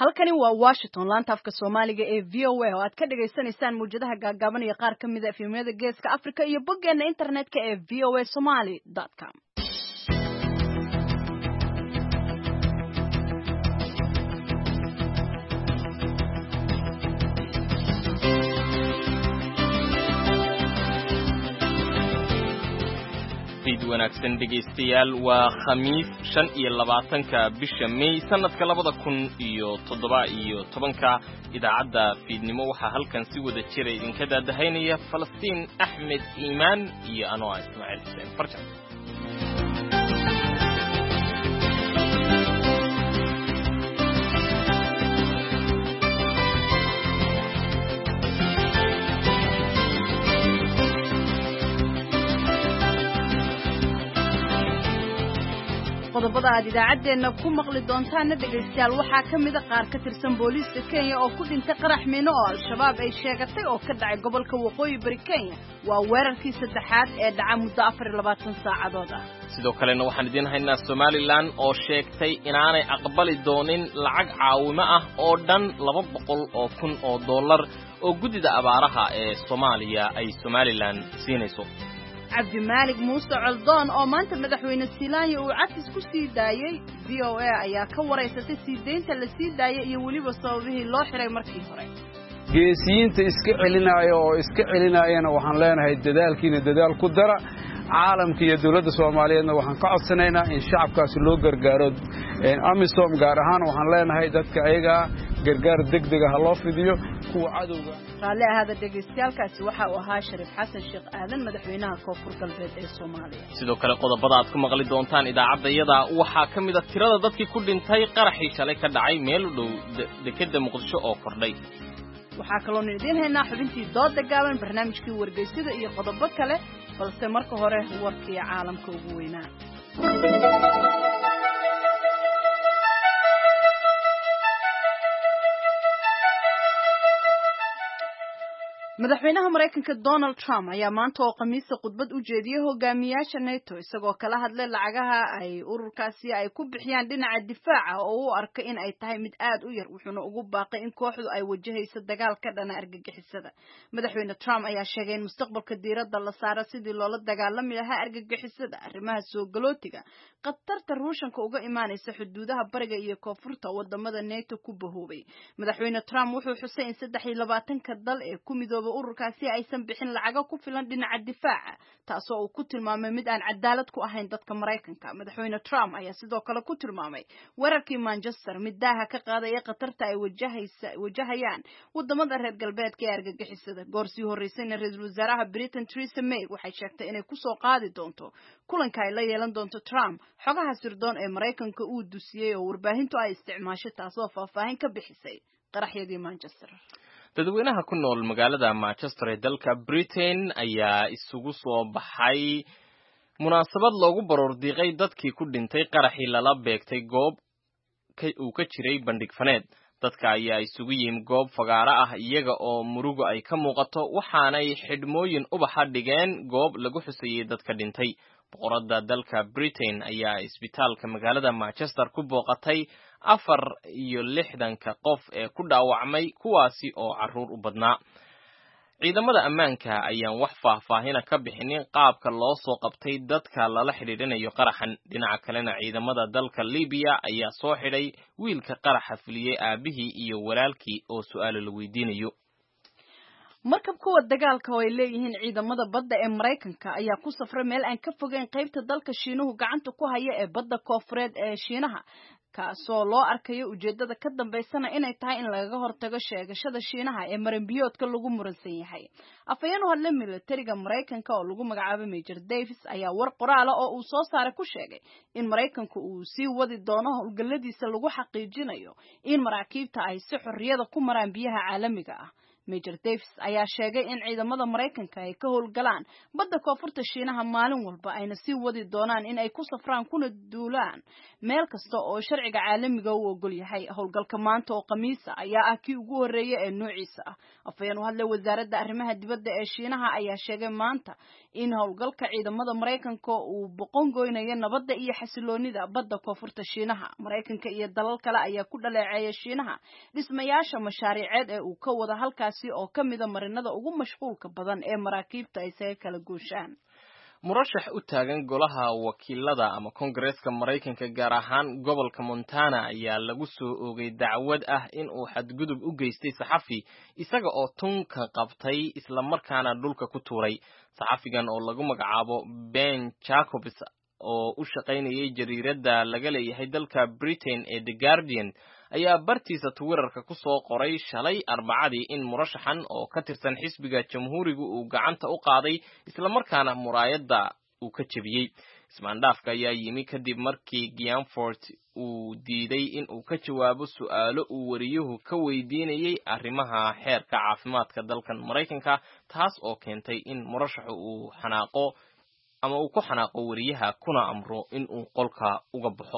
halkani waa Washington laanta afka Soomaaliga ee VOA oo aad ka dhageysanaysaan muujadaha gaagaaban iyo qaar kamid ah filimada Geeska Afrika iyo boggeena internetka ee voasomali.com. wanaagsan dhegeystayaal waa khamiis 25 bisha May sanadka 2017 idaacadda fiidnimo waxaa halkan si wada jiray idinka daadahaynaya Falastiin Axmed Iimaan iyo anoo Ismaaciil Xuseen Farjan. qodobada aad idaacadeena ku maqli doontaan dhageystayaal waxaa kamid ah qaar ka tirsan booliiska Kenya oo ku dhintay qarax miino oo al-shabaab ay sheegatay oo ka dhacay gobolka waqooyi bari Kenya waa weerarkii saddexaad ee dhacay muddo 24 saacadood ah sidoo kalena waxaan idin haynaa Somaliland oo sheegtay inaanay aqbali doonin lacag caawimo ah oo dhan 200,000 oo dollar oo gudida abaaraha ee Soomaaliya ay Somaliland siinayso. عبد المالك موسى علدون oo maanta madaxweyne Silaanya uu cafis ku sii daayay VOA ayaa ka wareysatay siideynta la sii daayay iyo waliba sababihii loo xiray markii hore geesiyiinta iska celinayana waxaan leenahay dadaalkiina dadaal ku dara caalamka iyo dawladda Soomaaliyeedna waxaan ka codsanaynaa in shacabkaas loo gargaaro AMISOM gaar ahaan waxaan leenahay dadka ayaga gargaar degdeg ah loo fidiyo kuwa cadowga raali ahada dhageystayaalkaasi waxa uu ahaa Shariif Xasan Sheekh Aadan madaxweynaha Koonfur Galbeed ee Soomaaliya sidoo kale qodobada aad ku maqli doontaan idaacadayada waxa kamid ah tirada dadkii ku dhintay qaraxii shalay ka dhacay meel u dhow dekedda Muqdisho oo kordhay waxa kaloo idin haynaa xubintii dooda gaaban barnaamijkii wargeysida iyo qodobo kale balse marka hore warkii caalamka ugu weynaa madaxweynaha Mareykanka Donald Trump ayaa maanta oo khamiista khudbad u jeediyay hogaamiyaasha NATO isagoo kala hadlay lacagaha ay ururkaasi ay ku bixiyaan dhinaca difaaca oo uu arkay in ay tahay mid aad u yar wuxuuna ugu baaqay in kooxdu ay wajahayso dagaal ka dhana argagixisada madaxweyne Trump ayaa sheegay in mustaqbalka diiradda la saaro sidii loola dagaalami lahaa argagixisada arrimaha soo galootiga qatarta Ruushka uga imaanaysa xuduudaha bariga iyo koonfurta wadamada NATO ku bahoobay madaxweyne Trump wuxuu xusay in 23 dal ee ku midooba ururkaasi aysan bixin lacago ku filan dhinaca difaaca taasoo uu ku tilmaamay mid aan cadaalad ku ahayn dadka Mareykanka madaxweyne Trump ayaa sidoo kale ku tilmaamay weerarkii Manchester mid daaha ka qaaday qatarta ay wajahayaan wadamada reer galbeedka ee argagixisada goorsii horeysayna ra'iisul wasaaraha Britain Theresa May waxay sheegtay inay ku soo qaadi doonto kulanka ay la yeelan doonto Trump xogaha sirdoon ee Mareykanka uu dusiyay oo warbaahintu ay isticmaashay taasoo faahfaahin ka bixisay qaraxyadii Manchester dadweynaha ku nool magaalada Manchester ee dalka Britain ayaa isugu soo baxay munaasabad loogu baroor diiqay dadkii ku dhintay qaraxii lala beegtay goob uu ka jiray bandhig faneed dadka ayaa isugu yimid goob fagaara ah iyaga oo murugo ay ka muuqato waxaanay xidhmooyin ubaxa dhigeen goob lagu xusayay dadka dhintay boqorada dalka Britain ayaa isbitaalka magaalada Manchester ku booqatay 64 qof ee ku dhaawacmay kuwaasi oo caruur u badnaa ciidamada ammaanka ayaan wax faahfaahin ka bixinin qaabka loo soo qabtay dadka lala xiriirinayo qaraxan dhinaca kalena ciidamada dalka Liibiya ayaa soo xidhay wiilka qaraxa fuliyay aabihii iyo walaalkii oo su'aalo la weydiinayo markabka dagaalka oo ay leeyihiin ciidamada badda ee Mareykanka ayaa ku safray meel aan ka fogeyn qaybta dalka Shiinuhu gacanta ku haya ee badda Koonfureed ee Shiinaha kaasoo loo arkayo ujeedada ka dambeysana inay tahay in laga hortago sheegashada Shiinaha ee marinbiyoodka lagu muransan yahay afayeen hadle militariga Mareykanka oo lagu magacaabo Major Davis ayaa war qoraal ah oo uu soo saaray ku sheegay in Mareykanku uu sii wadi doono howlgalladiisa lagu xaqiijinayo in maraakiibta ay si xorriyada ku maraan biyaha caalamiga ah Major Davis ayaa sheegay in ciidamada Mareykanka ay ka howlgalaan badda koonfurta Shiinaha maalin walba ayna sii wadi doonaan in ay ku safraan kuna duulaan meel kasta oo sharciga caalamiga u ogol yahay. Howlgalka maanta oo Khamiis ah ayaa ah kii ugu horeeyay ee noociisa ah. Afhayeen u hadlay wasaaradda arrimaha dibadda ee Shiinaha ayaa sheegay maanta in howlgalka ciidamada Mareykanka uu boqon goynayo nabadda iyo xasiloonida badda koonfurta Shiinaha. Mareykanka iyo dalal kale ayaa ku dhaleeceeyay Shiinaha dhismayaasha mashaariiceed ee uu ka wada halkaasi oo ka mid ah marinada ugu mashquulka badan ee maraakiibta ay isaga kala gooshaan. murashax u taagan golaha wakiilada ama Kongareeska Mareykanka gaar ahaan gobolka Montana ayaa lagu soo oogay dacwad ah in uu xadgudub u geystay saxafi isaga oo tunka qabtay isla markaana dhulka ku tuuray. saxafigan oo lagu magacaabo Ben Jacobs oo u shaqaynayay jariiradda laga leeyahay dalka Britain ee The Guardian ayaa bartiisa Twitterka ku soo qoray shalay Arbacadii in murashaxan oo ka tirsan xisbiga Jamhuuriga uu gacanta u qaaday isla markaana muraayadda uu ka jabiyay. Ismaandhaafka ayaa yimi kadib markii Gianfort uu diiday in uu ka jawaabo su'aalo uu wariyuhu ka weydiinayay arrimaha xeerka caafimaadka dalkan Mareykanka, taas oo keentay in murashaxu uu xanaaqo ama uu ku xanaaqo wariyaha kuna amro in uu qolka uga baxo.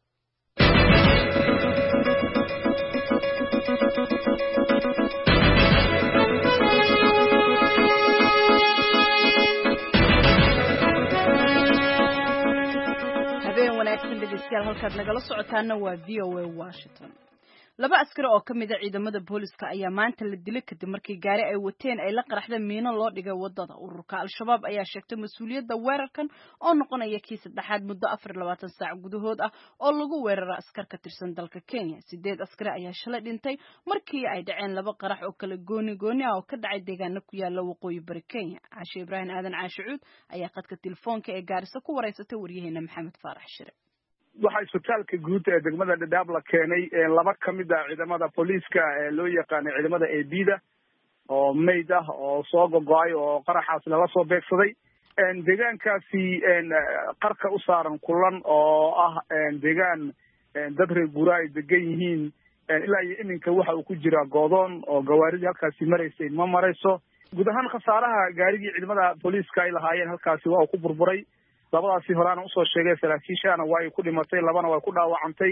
habeen wanaagsan dhegeystayaal halkaad nagala socotaana waa VOA Washington. Laba askari oo ka mid ah ciidamada booliska ayaa maanta la dilay kadib markii gaari ay wateen ay la qaraxdeen miino loo dhigay wadada. Ururka Al-Shabaab ayaa sheegtay mas'uuliyadda weerarkan oo noqonaya kii saddexaad muddo 24 saac gudahood ah oo lagu weeraray askar ka tirsan dalka Kenya. 8 askari ayaa shalay dhintay markii ay dhaceen laba qarax oo kala gooni ah oo ka dhacay deegaano ku yaala waqooyi bari Kenya. Caashe Ibrahim Aadan Caashuud ayaa qadka telefoonka ee Gaarisa ku wareysatay waryaheena Maxamed Faarax Shire. waxaa isbitaalka guud ee degmada Dadaab la keenay laba ka mid ah ciidamada booliiska ee loo yaqaan ciidamada ABda oo meyd ah oo soo gogo'ay oo qaraxaas laga soo beegsaday. deegaankaasi qarka u saaran kulan oo ah deegaan dad reer guuraa ay degan yihiin ilaa iyo iminka waxa uu ku jira goodoon oo gawaaridii halkaasi maraysay ma marayso. guud ahaan khasaaraha gaarigii ciidamada booliiska ay lahaayeen halkaasi waa uu ku burburay. labadaasi horaana usoo sheegay saraakiishana waa ay ku dhimatay, labana way ku dhaawacantay.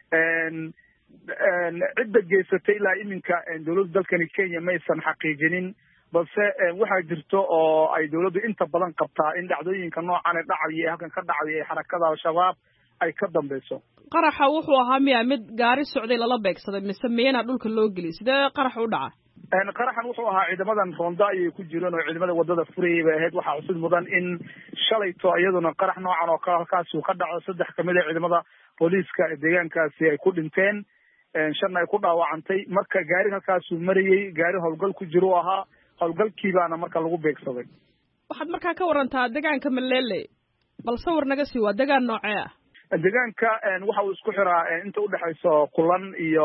cidda geysatay ilaa iminka dowladda dalkani Kenya maysan xaqiijinin, balse waxaa jirto oo ay dowladdu inta badan qabtaa in dhacdooyinka noocan ee dhacaya ee halkan ka dhacaya ee xarakada Al-Shabaab ay ka dambeyso. qaraxa wuxuu ahaa miya mid gaari socday lala beegsaday mise miyana dhulka loo geliyay? sidee qarax u dhacay? qaraxan wuxuu ahaa ciidamadan Ronda ayay ku jireen oo ciidamada wadada furayay bay ahayd. waxaa cusub mudan in shalayto iyaduna qarax noocan oo kale halkaas uu ka dhaco. 3 kamid ah ciidamada booliiska ee deegaankaasi ay ku dhinteen, 5 ay ku dhaawacantay. marka gaari halkaas uu marayay, gaari howlgal ku jiro ahaa, howlgalkii baana marka lagu beegsaday. waxaad markaa ka warantaa deegaanka Malele, bal sawir naga sii, waa deegaan noocee ah? deegaanka waxa uu isku xiraa inta u dhaxayso Kulan iyo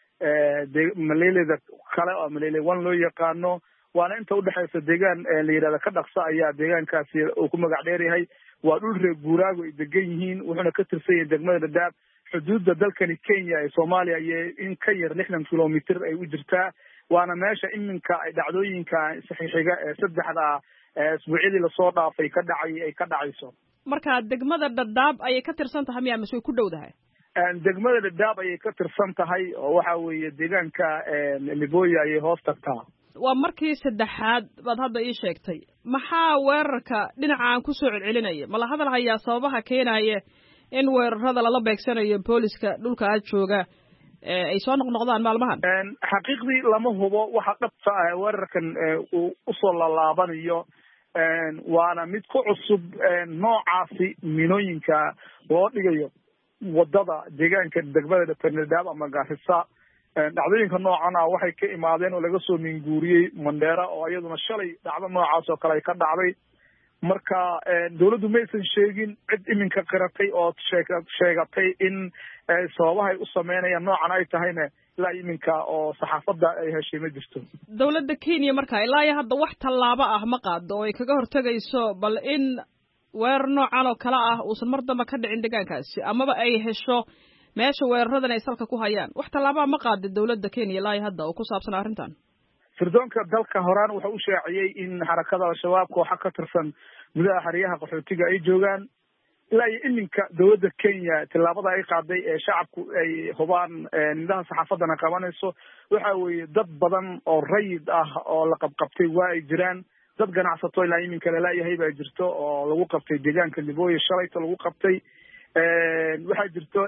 Maleleda kale oo Malele 1 loo yaqaano, waana inta u dhaxayso deegaan la yiraahdo ka dhaqso ayaa deegaankaasi uu ku magac dheer yahay. waa dhul reer guuraago ay degan yihiin, wuxuuna ka tirsan yahay degmada Dadaab. xuduudda dalkani Kenya ee Soomaaliya iyo in ka yar 60 kilomitir ay u jirtaa. waana meesha iminka ay dhacdooyinka saxiixiga ee saddexda isbuucii la soo dhaafay ka dhacayso. marka degmada Dadaab ayay ka tirsan tahay miya mise way ku dhowdahay? degmada Dadaab ayay ka tirsan tahay oo waxa weeye deegaanka Liboya ayay hoos tagtaa. waa markii saddexaad baad hadda ii sheegtay. maxaa weerarka dhinacaan ku soo celcelinaya? ma la hadal hayaa sababaha keenaya in weerarada lala beegsanayo booliska dhulka aad jooga ay soo noqnoqdaan maalmahan? xaqiiqdii lama hubo waxa dhabta ah weerarkan uu usoo laalaabanayo. waana mid ku cusub noocaasi minooyinka loo dhigayo wadada deegaanka degmada Dadaab ama Gaarisa. dhacdooyinka noocan ah waxay ka imaadeen oo laga soo minguuriyey Mandheera oo iyaduna shalay dhacdo noocaas oo kale ay ka dhacday. marka dowladdu maysan sheegin cid iminka qiratay oo sheegatay in sababaha ay u sameynayaan noocan ay tahayna ilaa iminka oo saxaafadda ay heshay ma jirto. dowladda Kenya marka ilaa iyo hadda wax tallaabo ah ma qaado oo ay kaga hortagayso bal in weerar noocan oo kale ah uusan mar dambe ka dhicin deegaankaasi, amaba ay hesho meesha weeraradan ay salka ku hayaan? wax tallaabo ma qaado dowladda Kenya ilaa iyo hadda oo ku saabsan arrintan? sirdoonka dalka horaan wuxuu u shaaciyey in xarakada al-shabaab kooxa ka tirsan gudaha xeryaha qaxootiga ay joogaan ilaa iyo iminka dowladda Kenya tillaabada ay qaaday ee shacabku ay hubaan nidaamka saxaafadana qabanayso waxa weeye dad badan oo rayid ah oo la qabqabtay waa ay jiraan dad ganacsato ilaa iminka la leeyahay baa jirto oo lagu qabtay deegaanka Libooyo shalayto lagu qabtay waxaa jirto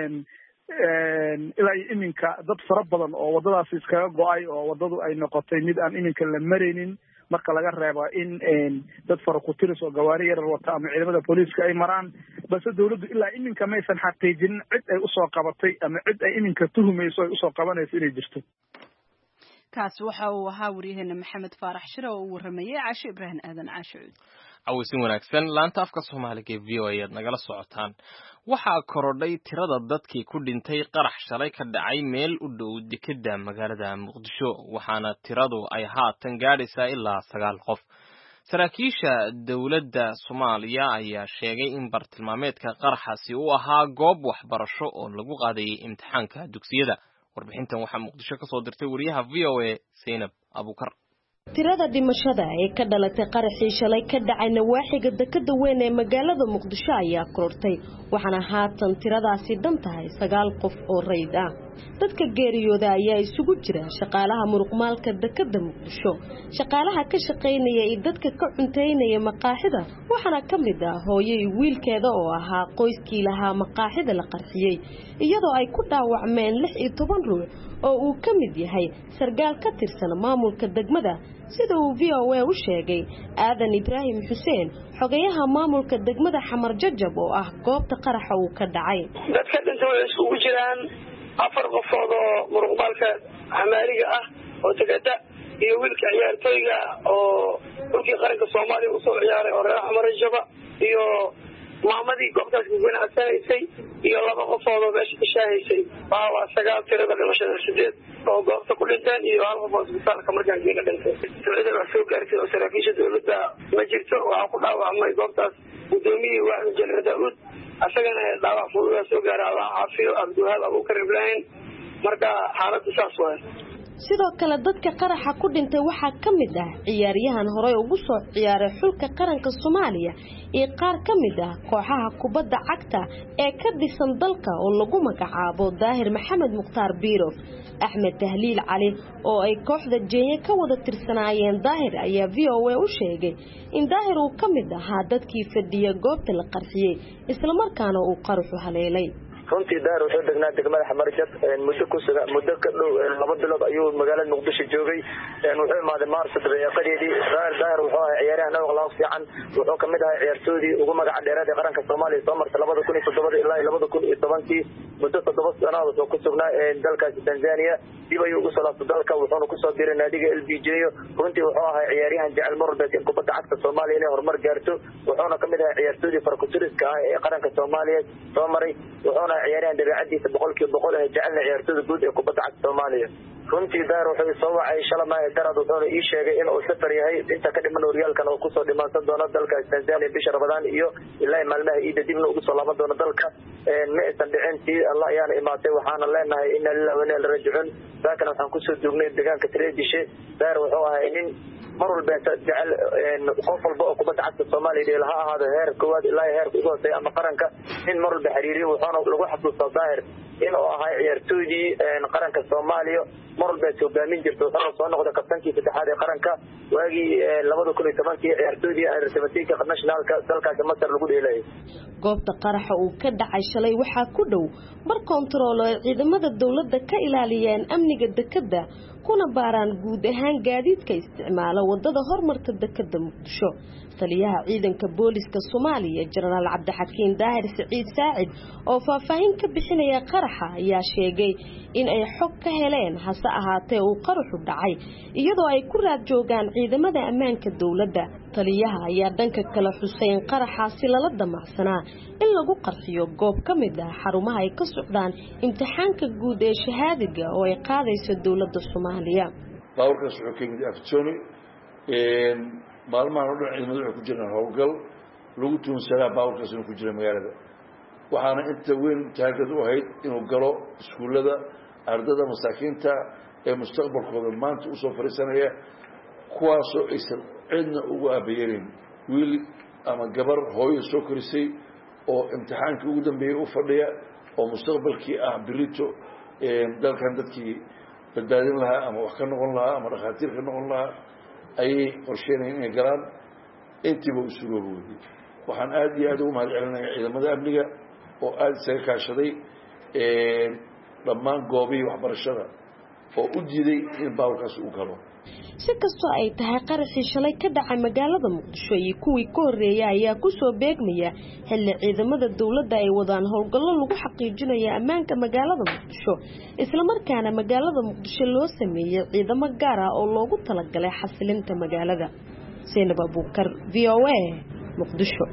ilaa iminka dad fara badan oo wadadaasi iskaga go'ay oo wadadu ay noqotay mid aan iminka la maraynin marka laga reebo in dad fara ku tiris oo gawaari yar wata ama ciidamada booliiska ay maraan balse dawladdu ilaa iminka maysan xaqiijin cid ay usoo qabatay ama cid ay iminka tuhumayso ay usoo qabanayso inay jirto kaas waxa uu ahaa waryaheena Maxamed Faarax Shire oo uu waramayay Caasho Ibrahim Aadan Caasho aweysin wanaagsan laanta afka Soomaaliga ee VOA aad nagala socotaan waxaa korodhay tirada dadkii ku dhintay qarax shalay ka dhacay meel u dhow dekedda magaalada Muqdisho waxaana tiradu ay haatan gaadhaysaa ilaa 9 qof saraakiisha dawladda Soomaaliya ayaa sheegay in bartilmaameedka qaraxaasi uu ahaa goob waxbarasho oo lagu qaadayay imtixaanka dugsiyada warbixintan waxaa Muqdisho ka soo dirtay wariyaha VOA Zainab Abukar tirada dhimashada ee ka dhalatay qaraxii shalay ka dhacay nawaaxiga dekedda weyn ee magaalada Muqdisho ayaa korortay waxaana haatan tiradaasi dhan tahay 9 qof oo rayd ah dadka geeriyooda ayaa isugu jira shaqaalaha muruqmaalka dekedda Muqdisho shaqaalaha ka shaqeynaya ee dadka ka cunteynaya maqaaxida waxaana kamid ah hooyo wiilkeeda oo ahaa qoyskii lahaa maqaaxida la qarxiyay iyadoo ay ku dhaawacmeen 16 ruux oo uu kamid yahay sargaal ka tirsan maamulka degmada sida uu VOA u sheegay Aadan Ibrahim Xuseen xogayaha maamulka degmada Xamar Jajab oo ah goobta qaraxa uu ka dhacay dadka dhinta way isugu jiraan 4 qofood oo muruqmaalka xamaaliga ah oo tagada iyo wiilka ciyaartooyga oo dhulkii qaranka Soomaaliya u soo ciyaaray oo reer Xamar Jajab iyo maamadii goobtaas ku ganacsanaysay iyo 2 qofood oo meesha ka shaahaysay waa 9 tirada dhimashada 8 oo goobta ku dhinteen iyo 1 qof oo isbitaalka markaan geeyay dhintay tirada wax soo gaartay oo saraakiisha dawladda ma jirto waxa ku dhaawacmay goobtaas gudoomiyay waaxda General Daawud asagana dhaawac fudud soo gaaray Allah caafiyo Abdullaah Abukar Ibrahim marka xaaladdu saas waa sidoo kale dadka qaraxa ku dhintay waxa kamid ah ciyaaryahan hore ugu soo ciyaaray xulka qaranka Soomaaliya ee qaar kamid ah kooxaha kubadda cagta ee ka dhisan dalka oo lagu magacaabo Daahir Maxamed Muqtaar Biiro Ahmed Tahliil Cali oo ay kooxda Jeeye ka wada tirsanaayeen Daahir ayaa VOA u sheegay in Daahir uu kamid ahaa dadkii fadhiya goobta la qarxiyay isla markaana uu qaraxu haleelay runtii daar wuxuu degnaa degmada Xamar Jajab muddo ka dhow 2 bilood ayuu magaalada Muqdisho joogay wuxuu imaaday Maarso dabeeqadeedii daar wuxuu ahaa ciyaaryahan oo fiican wuxuu kamid ahaa ciyaartoydii ugu magac dheeraad ee qaranka Soomaaliya soo martay 2007 ilaa 2010 muddo 7 sano wuxuu ku sugnaa dalka Tanzania dib ayuu ugu soo laabtay dalka wuxuuna ku soo diray naadiga LBJ runtii wuxuu ahaa ciyaaryahan jecel marbeed in kubadda cagta Soomaaliya inay horumar gaarto wuxuuna kamid ahaa ciyaartoydii farkutiriska ah ee qaranka Soomaaliya soo maray wuxuuna ciyaaryahan dabeecadiisa 100% ah jecelna ciyaartooyda guud ee kubadda cagta Soomaaliya runtii daar wuxuu soo wacay shalama darad wuxuu ii sheegay in uu safar yahay inta ka dhiman horyaalkan oo ku soo dhimaansan doono dalka Tanzania bisha Ramadaan iyo ilaa maalmaha Eid dibna ugu soo laaban doono dalka ma aysan dhicin Allah ayaana imaatay waxaana leenahay inna lillahi wa inna ilaihi raaji'uun laakiin waxaan ku soo duugnay deegaanka Treedishe daar wuxuu ahaa in mar walba jecel qof walba oo kubadda cagta Soomaaliya ilaha ahaado heer koowaad ilaa heer ugu hooseeya ama qaranka in mar walba xiriiriyo wuxuuna lagu xasuustaa Daahir in uu ahaa ciyaartoydii qaranka Soomaaliya mar walba hogaamin jirtay wuxuu soo noqday kabtankii saddexaad ee qaranka waagii 2010 ciyaartoydii Argentina nationalka dalkaas Masar lagu dheelay goobta qaraxa uu ka dhacay shalay waxa ku dhow bar kontarool oo ciidamada dawladda ka ilaaliyeen amniga dekedda kuna baaraan guud ahaan gaadiidka isticmaala wadada hormarta dekedda Muqdisho taliyaha ciidanka booliska Soomaaliya General Cabdixakiin Daahir Saciid Saacid oo faahfaahin ka bixinaya qaraxa ayaa sheegay in ay xog ka heleen hase ahaatee uu qaraxu dhacay iyadoo ay ku raad joogaan ciidamada ammaanka dawladda taliyaha ayaa dhanka kale xuseen qaraxaasi lala damacsanaa in lagu qarxiyo goob kamid ah xarumaha ay ka socdaan imtixaanka guud ee shahaadiga oo ay qaadayso dawladda Soomaaliya bawrkaas wuxuu ka mid afjooni maalmahan oo dhan ciidamadu waxay ku jiraan howlgal lagu tuunsadaa bawrkaas inuu ku jira magaalada waxaana inta weyn taagad u ahayd inuu galo iskuullada ardada masaakiinta ee mustaqbalkooda maanta usoo fariisanaya kuwaasoo aysan cidna ugu aabayeelin wiil ama gabar hooyo soo korisay oo imtixaankii ugu dambeeyey u fadhiya oo mustaqbalkii ah birito dalkan dadkii badbaadin lahaa ama wax ka noqon lahaa ama dhakhaatiir ka noqon lahaa ayay qorsheynayeen inay galaan intiiba u surooba weydey waxaan aad iyo aad ugu mahad celinaya ciidamada amniga oo aada isaga kaashaday dhammaan goobihii waxbarashada oo u diiday in baaburkaas uu galo si kastoo ay tahay qaraxii shalay ka dhacay magaalada muqdisho iyo kuwii ka horreeyay ayaa ku soo beegmaya xilli ciidamada dawladda ay wadaan howlgallo lagu xaqiijinayo ammaanka magaalada muqdisho islamarkaana magaalada muqdisho loo sameeyey ciidamo gaar ah oo loogu talagalay xasilinta magaalada Zainab Abuukar VOA Muqdisho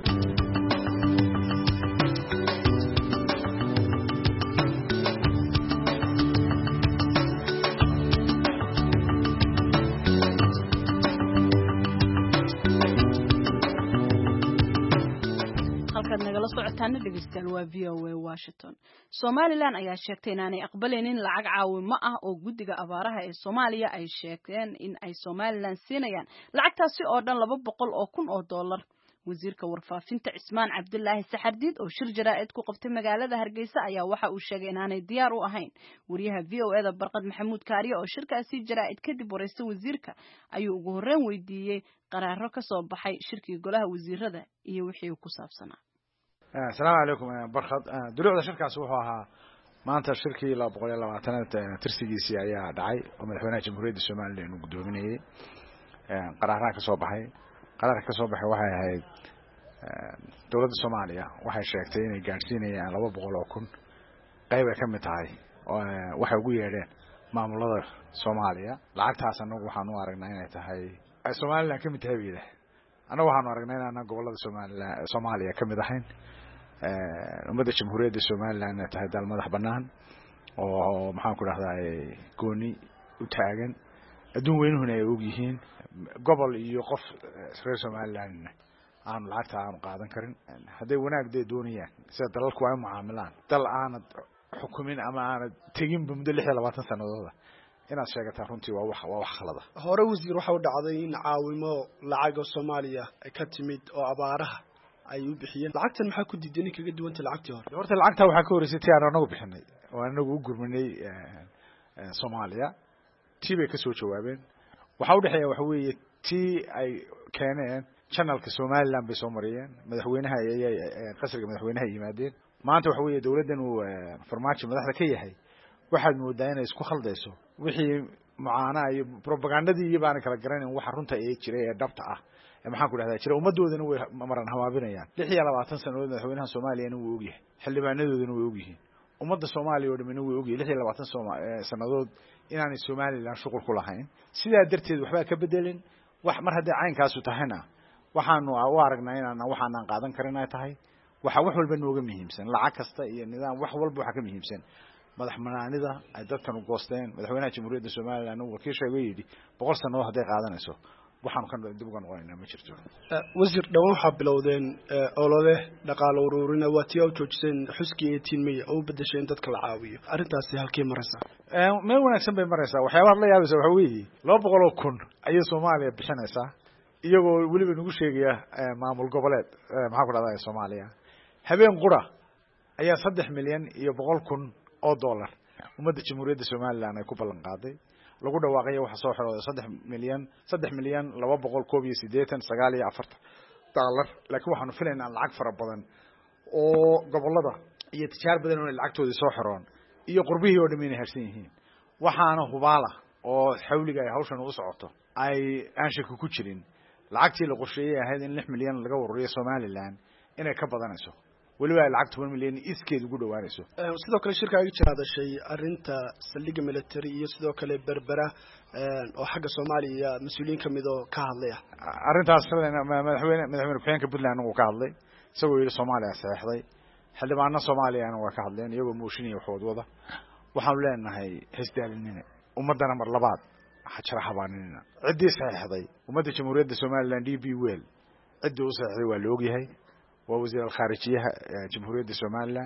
waa VOA Washington. Somaliland ayaa sheegtay inaanay aqbalaynin lacag caawimo ah oo guddiga abaaraha ee Soomaaliya ay sheegeen in ay Somaliland siinayaan lacagtaasi oo dhan 200 oo kun oo dollar. wasiirka warfaafinta Cismaan Cabdullaahi Saxardiid oo shir jaraa'id ku qabtay magaalada Hargeysa ayaa waxa uu sheegay inaanay diyaar u ahayn. wariyaha VOA Barqad Maxamuud Kaariye oo shirkaasi jaraa'id kadib wareystay wasiirka ayuu ugu horreyn weydiiyey qaraaro ka soo baxay shirkii golaha wasiirada iyo wixii ku saabsanaa. السلام عليكم برخد دلوقتي شركة سووها ما أنت شركة لا بقول الله معتنى ترسيجي يا داعي ومن جمهورية الصومال لأنه قدومني قرارك صباحي قرارك صباحي وهاي دولة الصومالية وهاي شركتين جالسين يعني لو بقول أكون قريبة كم تاعي وهاي وياه معاملة الصومالية لعتها سنو وحنو أرجعنا تاعي الصومالية كم تهوي له أنا وحنو أرجعنا أنا قبل الصومالية كم دحين ummadda jamhuuriyadda Soomaaliland tahay dal madax banaan oo maxaan ku raahdaa gooni u taagan adduun weynuhuna ay og yihiin gobol iyo qof reer Soomaaliland aan lacagta aan qaadan karin haday wanaagday doonayaan sida dalalku ay mucaamilaan dal aan xukumin ama aan tegin muddo 26 sanadooda inaad sheegataa runtii waa wax khalada hore wasiir waxa uu dhacday in caawimo lacag Soomaaliya ay ka timid oo abaaraha ay u bixiyeen lacagtan maxaa ku diiday in kaga duwanta lacagtii hore horta lacagta waxa ka horeysay tii aan anagu bixinay oo anagu u gurmanay Soomaaliya tii bay ka soo jawaabeen waxa u dhaxeeya waxa weeye tii ay keeneen channelka Somaliland bay soo mariyeen madaxweynaha ay qasriga madaxweynaha yimaadeen maanta waxa weeye dawladdan uu farmaajo madaxda ka yahay waxaad moodaa inay isku khaldayso wixii mucaana iyo propagandadii iyo baan kala garanin waxa runta ay jiray ee dhabta ah maxaan ku dhahdaa jira ummadoodana way maran hawaabinayaan 26 sanadood madaxweynaha Soomaaliya uu og yahay xildhibaanadoodana way og yihiin ummadda Soomaaliya oo dhamina way og yihiin 26 sanadood inaanay Soomaaliland shuqul ku lahayn sidaa darteed waxba ka bedelin wax mar haddii caynkaas u tahayna waxaanu u aragnaa inaan waxaan qaadan karin ay tahay waxa wax walba nooga muhiimsan lacag kasta iyo nidaam wax walba waxa ka muhiimsan madax manaanida ay dadkan u goosteen madaxweynaha jamhuuriyadda Soomaaliland uu wakiil sheegay 100 sano haday qaadanayso waxaan kan dib uga noqonaynaa ma jirto wasiir dhawaan waxa bilowdeen olole dhaqaale uruurina waatiyo joojiseen xuskii 18 May oo bedesheen dadka la caawiyo arintaasi halkee maraysaa meel wanaagsan bay maraysaa waxyaabaha la yaabisa waxa weeye 200 kun ayay Soomaaliya bixinaysaa iyagoo waliba nagu sheegaya maamul goboleed maxaa ku dhacday Soomaaliya habeen qura ayaa 3 milyan iyo 100 kun oo dollar ummadda jamhuuriyadda Soomaaliland ay ku ballan qaaday lagu dhawaaqay waxa soo xirooday 3 milyan 289 dollar laakiin waxaanu filaynaa lacag fara badan oo gobolada iyo tijaar badan oo lacagtooda soo xiroon iyo qurbihii oo dhameeyay harsan yihiin waxaana hubaala oo xawliga ay hawshan u socoto ay aanshaka ku jirin lacagtii la qorsheeyay ahayd in 6 milyan laga ururiyo Somaliland inay ka badanayso waliba lacag 10 milyan iskeed ugu dhawaanayso sidoo kale shirkaaga jiraadashay arinta saldhigga military iyo sidoo kale berbera oo xagga Soomaaliya mas'uuliyiin kamid oo ka hadlaya arintaas madaxweyne ku-xigeenka Puntland uu ka hadlay isagoo yiri Soomaaliya saxday xildhibaanna Soomaaliya waa ka hadleen iyagoo mooshin iyo xood wada waxaan leenahay xisdaalinina ummadana mar labaad xajara habaanina cidii saxday ummadda jamhuuriyadda Soomaaliland DB Well cidii u saxday waa la og yahay ووزير الخارجية جمهورية الصوماليland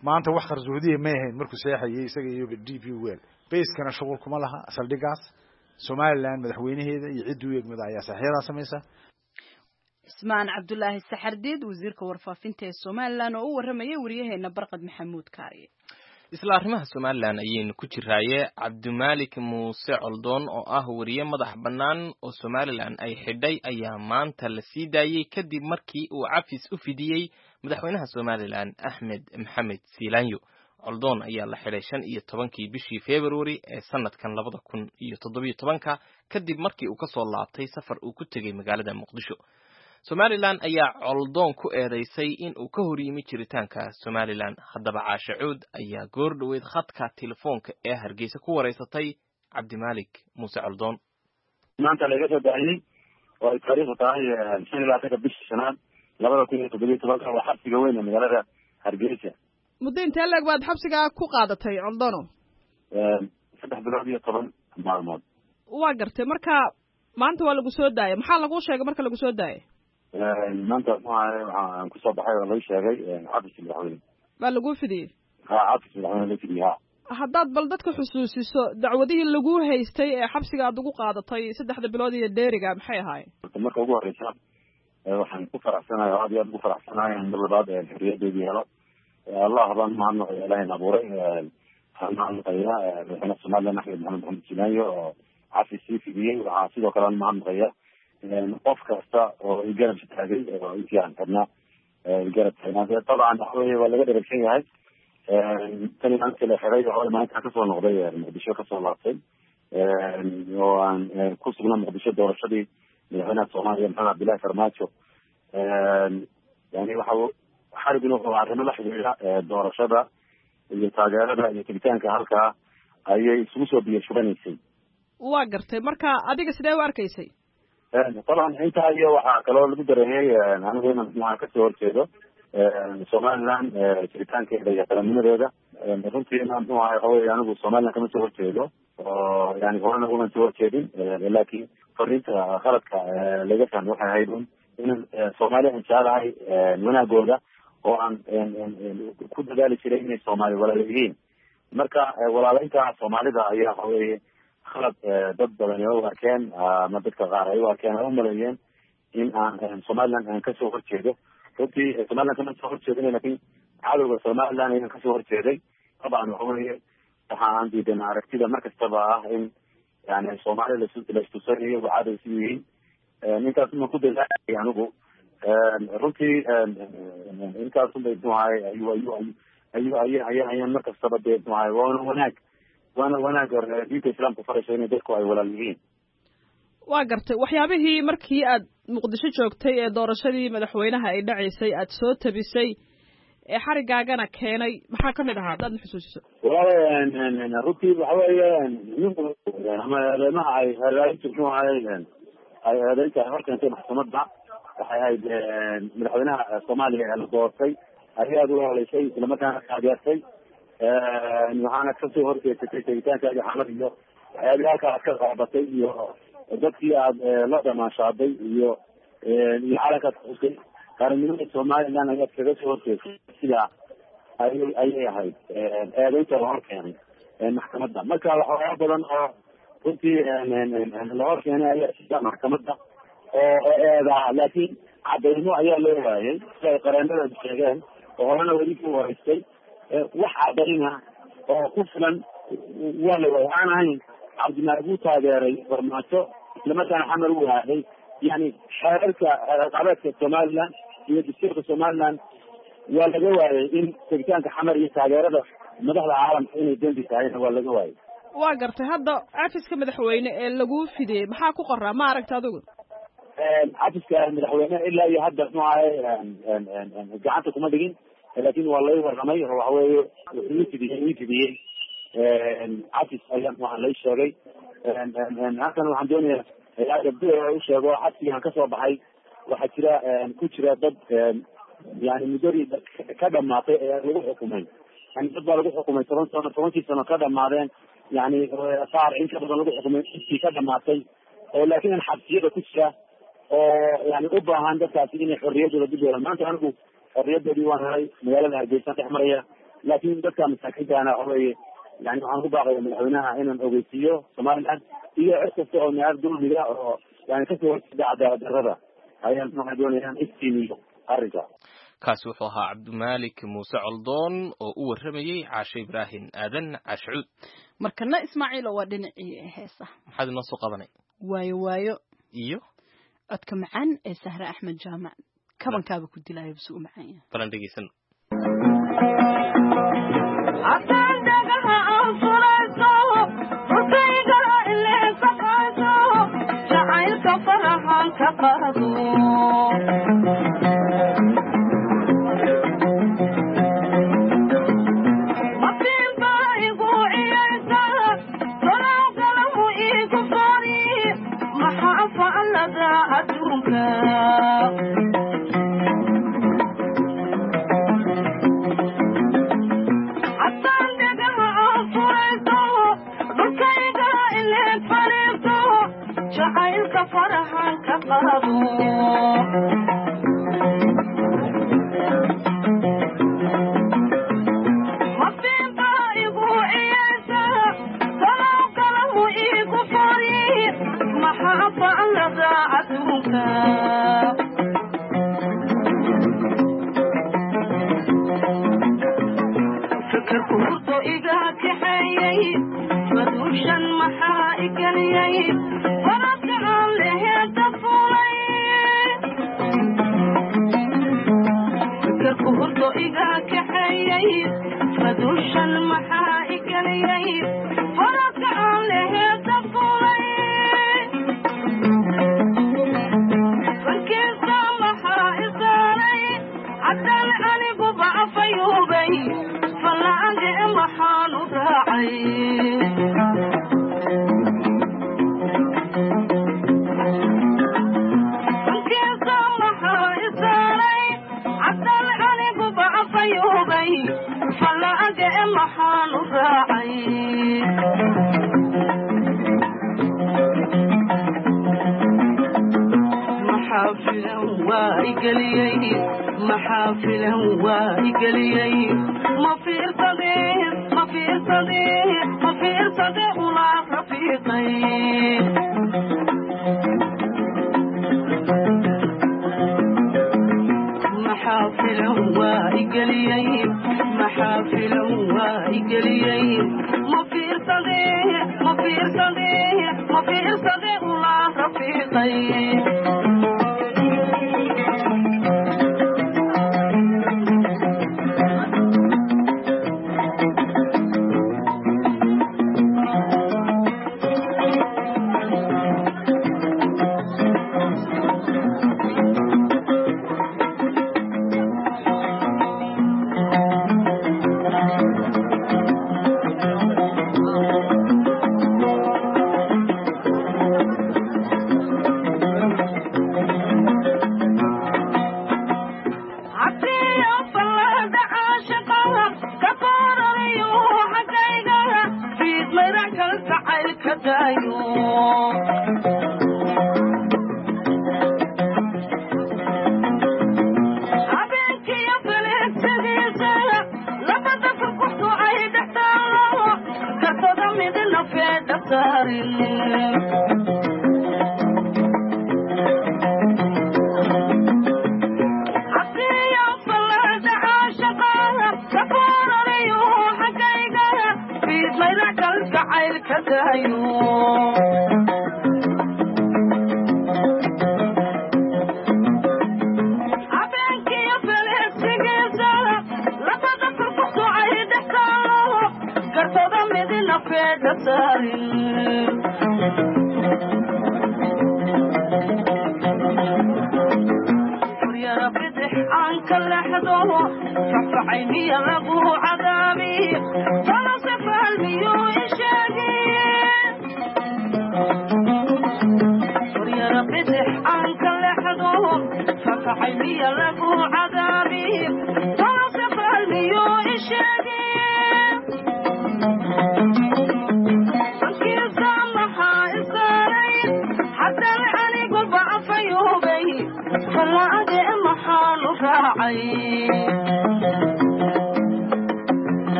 maanta wax qarsoodiye ma ahayn markuu seexayay isaga iyo DP World base-kana shughul kuma laha saldhigaas Somaliland madaxweynaheeda iyo cid u eegmada ayaa saxiixada sameeysa Ismaan Cabdullaahi Saxardiid wasiirka warfaafinta ee Somaliland oo u waramayay wariyaheena Barqad Maxamuud Kaariye isla arrimaha Somaliland ayaynu ku jiraaye Cabdimaalik Muuse Coldoon oo ah wariye madax bannaan oo Somaliland ay xidhay ayaa maanta la sii daayay kadib markii uu cafis u fidiyey madaxweynaha Somaliland Axmed Maxamed Siilaanyo Coldoon ayaa la xidhay 15kii bishii February ee sanadkan 2017 kadib markii uu ka soo laabtay safar uu ku tagay magaalada Muqdisho Somaliland ayaa Coldoon ku eedeysay in uu ka horyimi jiritaanka Somaliland haddaba Caasha Cuud ayaa goor dhaweyd khadka telefoonka ee Hargeysa ku wareysatay Cabdimaalik Muuse Coldoon maanta laga soo daayay oo taariikhdu tahay 25 bishii shanaad 2017 waa xabsiga weyn ee magaalada Hargeysa muddo intee leeg baad xabsiga ku qaadatay Coldoon 3 bilood iyo 10 maalmood waa gartay marka maanta waa lagu soo daayay maxaa lagu sheegay marka lagu soo daayay maanta waxaan ku soo baxay oo la sheegay xabis madaxweyne baa lagu fidiyay xabis madaxweyne la fidiyay haddaad bal dadka xusuusiso dacwadihii lagu haystay ee xabsiga aad ugu qaadatay 3 bilood iyo dheeriga maxay ahaayeen marka ugu horeysa waxaan ku faraxsanahay aad iyo aad ugu faraxsanahay in labaad xorriyadeedii helo Allah baan mahadnaq Ilaahay abuuray waxaan mahadnaqayaa madaxweynaha Somaliland Axmed Maxamed Siilaanyo oo cafis fidiyay waxaa sidoo kale mahadnaqayaa qof kasta oo garab taagay oo intii aan qabnaa garab taagay طبعا waa laga dheregsan yahay tan inta la xiray oo maanta ka soo noqday Muqdisho ka soo laabtay oo aan ku sugnaa Muqdisho doorashadii madaxweynaha Soomaaliya Maxamed Cabdullaahi Farmaajo yani waxa xariguna oo arrimo la xiriira doorashada iyo taageerada iyo tigitaanka halka ayay isugu soo biyashubanaysay waa gartay marka adiga sidee u arkaysay طبعا انت iyo waxa kale oo lagu dareemay anigu inaan ka soo horjeedo Somaliland tigitaankeeda iyo qarannimadeeda runtii inaan anigu Somaliland kama soo horjeedo oo yani horena uma soo horjeedin laakiin fariinta khaladka laga fahmo waxay ahayd in Soomaaliya jecelahay wanaagooda oo aan ku dadaali jiray inay Soomaali walaalo yihiin marka walaalaynta Soomaalida ayaa haweeney khalad dad badan oo arkeen ama dadka qaar ay arkeen oo maleeyeen in aan Somaliland aan ka soo horjeedo runtii Somaliland kama soo horjeedin laakiin cadawga Somaliland ayaan ka soo horjeeday طبعا waxaan diidan aragtida markastaba ah in yani Soomaaliya la istusanayo cadow si yihiin ninkaas ma ku dadaalay anigu runtii intaas unbay duhay ayuu markastaba dee duhay waana wanaag diinta islaamka farayso inay dadku ay walaal yihiin waa gartay waxyaabihii markii aad Muqdisho joogtay ee doorashadii madaxweynaha ay dhacaysay aad soo tabisay ee xarigaagana keenay maxaa kamid ahaa dad xusuusiso runtii waxa weeyaan ninku ama leemaha ay halaayintu ay eedaynta horkeentay maxkamadda waxay ahayd madaxweynaha Soomaaliya ee la doortay ayaa u haleysay isla markaana taageertay waxaana ka soo horjeestay tegitaankaaga xamar iyo waxyaabaha halka aad ka qaabatay iyo dadkii aad la dhamaashaaday iyo calankaad xusay qaranimada Somaliland ayaad kaga soo horjeestay sidaa ayay ahayd eedaynta la hor keenay maxkamadda marka waxyaaba badan oo runtii la hor keenay ayaa sida maxkamadda oo eedaa laakiin cadaymo ayaa loo waayay sida ay qareenada sheegeen oo horena weli ku wareystay wax cadayna oo ku filan waa la waayay aan ahayn cabdimaalik uu taageeray farmaajo isla markaana xamar u waaday yani xeerarka qabeedka Somaliland iyo dastuurka Somaliland waa laga waayay in tegitaanka xamar iyo taageerada madaxda caalamka inay dambi tahay waa laga waayay waa gartay hadda cafiska madaxweyne ee lagu fidiyay maxaa ku qoraa ma aragta adigu cafiska madaxweyne ilaa iyo hadda gacanta kuma dhigin laakiin waa laga warramay oo waxa weeye wuxuu fidiyey cafis ayaa waxaa lay sheegay halkan waxaan doonayaa gabdho u sheego xabsigaan kasoo baxay waxaa jira ku jira dad yani muddadii ka dhamaatay ee lagu xukumay yani dad baa lagu xukumay 10 sano ka dhamaadeen yani qaar in ka badan lagu xukumay intii ka dhamaatay oo laakiin xabsiyada ku jira oo yani u baahan dadkaasi inay xorriyadooda dib u helaan maanta anigu xorriyadoodii waan helay magaalada Hargeysa dhex maraya laakiin dadka masaakiintaana waxa weeye yani waxaan ku baaqaya madaxweynaha inaan ogeysiiyo somaliland iyo cid kasta oo naab dulmiga oo yani kasoo horjeeda cadaalad darrada ayaan waxay doonayaan iftiimiyo arrinka. kaasi wuxuu ahaa cabdimaalik muuse coldoon oo u warramayey caashe ibraahim aadan caashcuud. markana ismaaciilo waa dhinacii heesa maxaad inoo soo qabanay? waayo iyo codka macaan ee Sahra Axmed Jaamac kabankaaba ku dilaayo bas u macaan yahay. balan dhegeysan.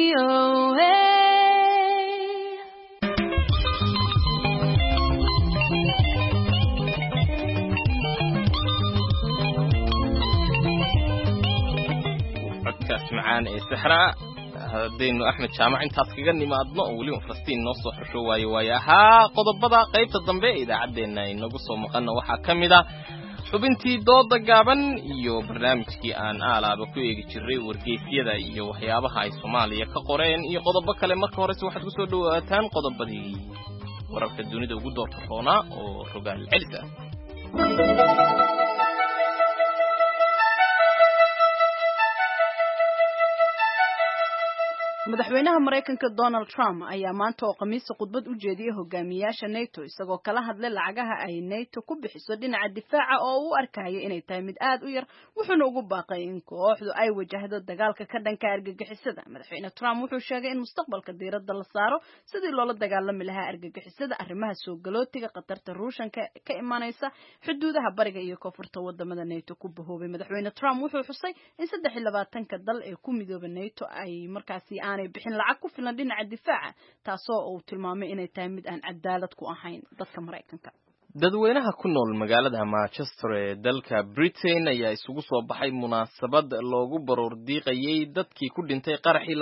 VOA. codkaas macaan ee sixraa haddaynu axmed jaamac intaas kaga nimaadno oo weliba falastiin noo soo xusho waayo ahaa qodobada qaybta dambe ee idaacaddeenna inagu soo maqanna waxaa ka mid ah xubintii dooda gaaban iyo barnaamijkii aan aalaaba ku eegi jiray wargeysyada iyo waxyaabaha ay Soomaaliya ka qoreen iyo qodobo kale marka horese waxaad ku soo dhawaataan qodobadii wararka dunida ugu doorka roonaa oo rogaal celis ah madaxweynaha Mareykanka Donald Trump ayaa maanta oo khamiista khudbad u jeediyay hogaamiyaasha NATO isagoo kala hadlay lacagaha ay NATO ku bixiso dhinaca difaaca oo uu arkayay inay tahay mid aad u yar wuxuuna ugu baaqay in kooxdu ay wajahdo dagaalka ka dhanka argagixisada madaxweyne Trump wuxuu sheegay in mustaqbalka diiradda la saaro sidii loola dagaalami lahaa argagixisada arrimaha soo galootiga qatarta Ruushka ka imanaysa xuduudaha bariga iyo koonfurta wadamada NATO ku bahoobay madaxweyne Trump wuxuu xusay in 23 dal ee ku midooba NATO ay markaasi bixin lacag ku filan dhinaca difaaca taasoo uu tilmaamay inay tahay mid aan cadaalad ku ahayn dadka Mareykanka dadweynaha ku nool magaalada Manchester ee dalka Britain ayaa isugu soo baxay munaasabad loogu baroor diiqayay dadkii ku dhintay qaraxii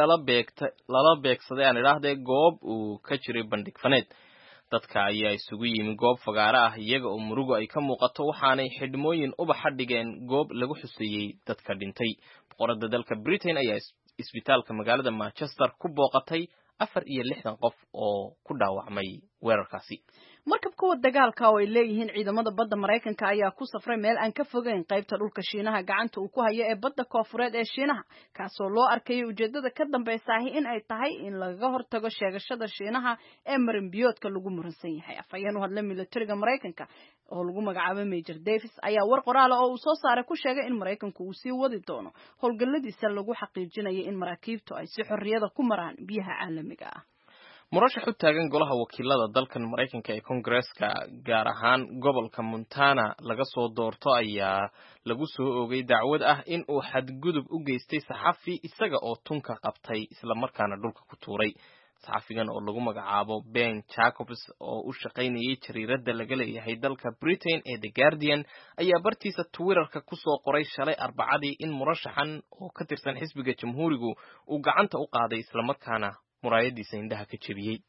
lala beegsaday aan idhaahdee goob uu ka jiray bandhig faneed dadka ayaa isugu yimi goob fagaara ah iyaga oo murugo ay ka muuqato waxaanay xidhmooyin ubaxa dhigeen goob lagu xuseeyay dadka dhintay boqorada dalka Britain ayaa isbitaalka magaalada Manchester ku booqatay 64 qof oo ku dhaawacmay weerarkaasi markabka dagaalka oo ay leeyihiin ciidamada badda Mareykanka ayaa ku safray meel aan ka fogeyn qaybta dhulka Shiinaha gacanta uu ku hayo ee badda Koonfureed ee Shiinaha kaasoo loo arkay ujeedada ka dambaysa in ay tahay in laga hortago sheegashada Shiinaha ee marin biyoodka lagu muransan yahay afayeen u hadlay militariga Mareykanka oo lagu magacaabay Major Davis ayaa war qoraal oo uu soo saaray ku sheegay in Mareykanku uu sii wadi doono howlgalladiisa lagu xaqiijinayo in maraakiibtu ay si xorriyada ku maraan biyaha caalamiga ah murashax u taagan golaha wakiilada dalkan Mareykanka ee Congress-ka gaar ahaan gobolka Montana laga soo doorto ayaa lagu soo oogay dacwad ah in uu xadgudub u geystay saxafi isaga oo tunka qabtay isla markaana dhulka ku tuuray saxafigan oo lagu magacaabo Ben Jacobs oo u shaqaynayay jariiradda laga leeyahay dalka Britain ee The Guardian ayaa bartiisa Twitter-ka ku soo qoray shalay Arbacadii in murashaxan oo ka tirsan xisbiga Jamhuurigu uu gacanta u qaaday isla markaana muraayadiisa indhaha ka jabiyay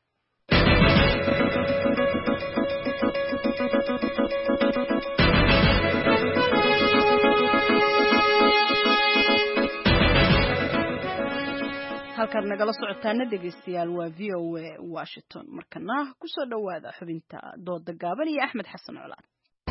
halkaan nagala socotaana dhegeystayaal waa VOA Washington markana ku soo dhawaada xubinta dooda gaaban iyo Axmed Xasan Colaad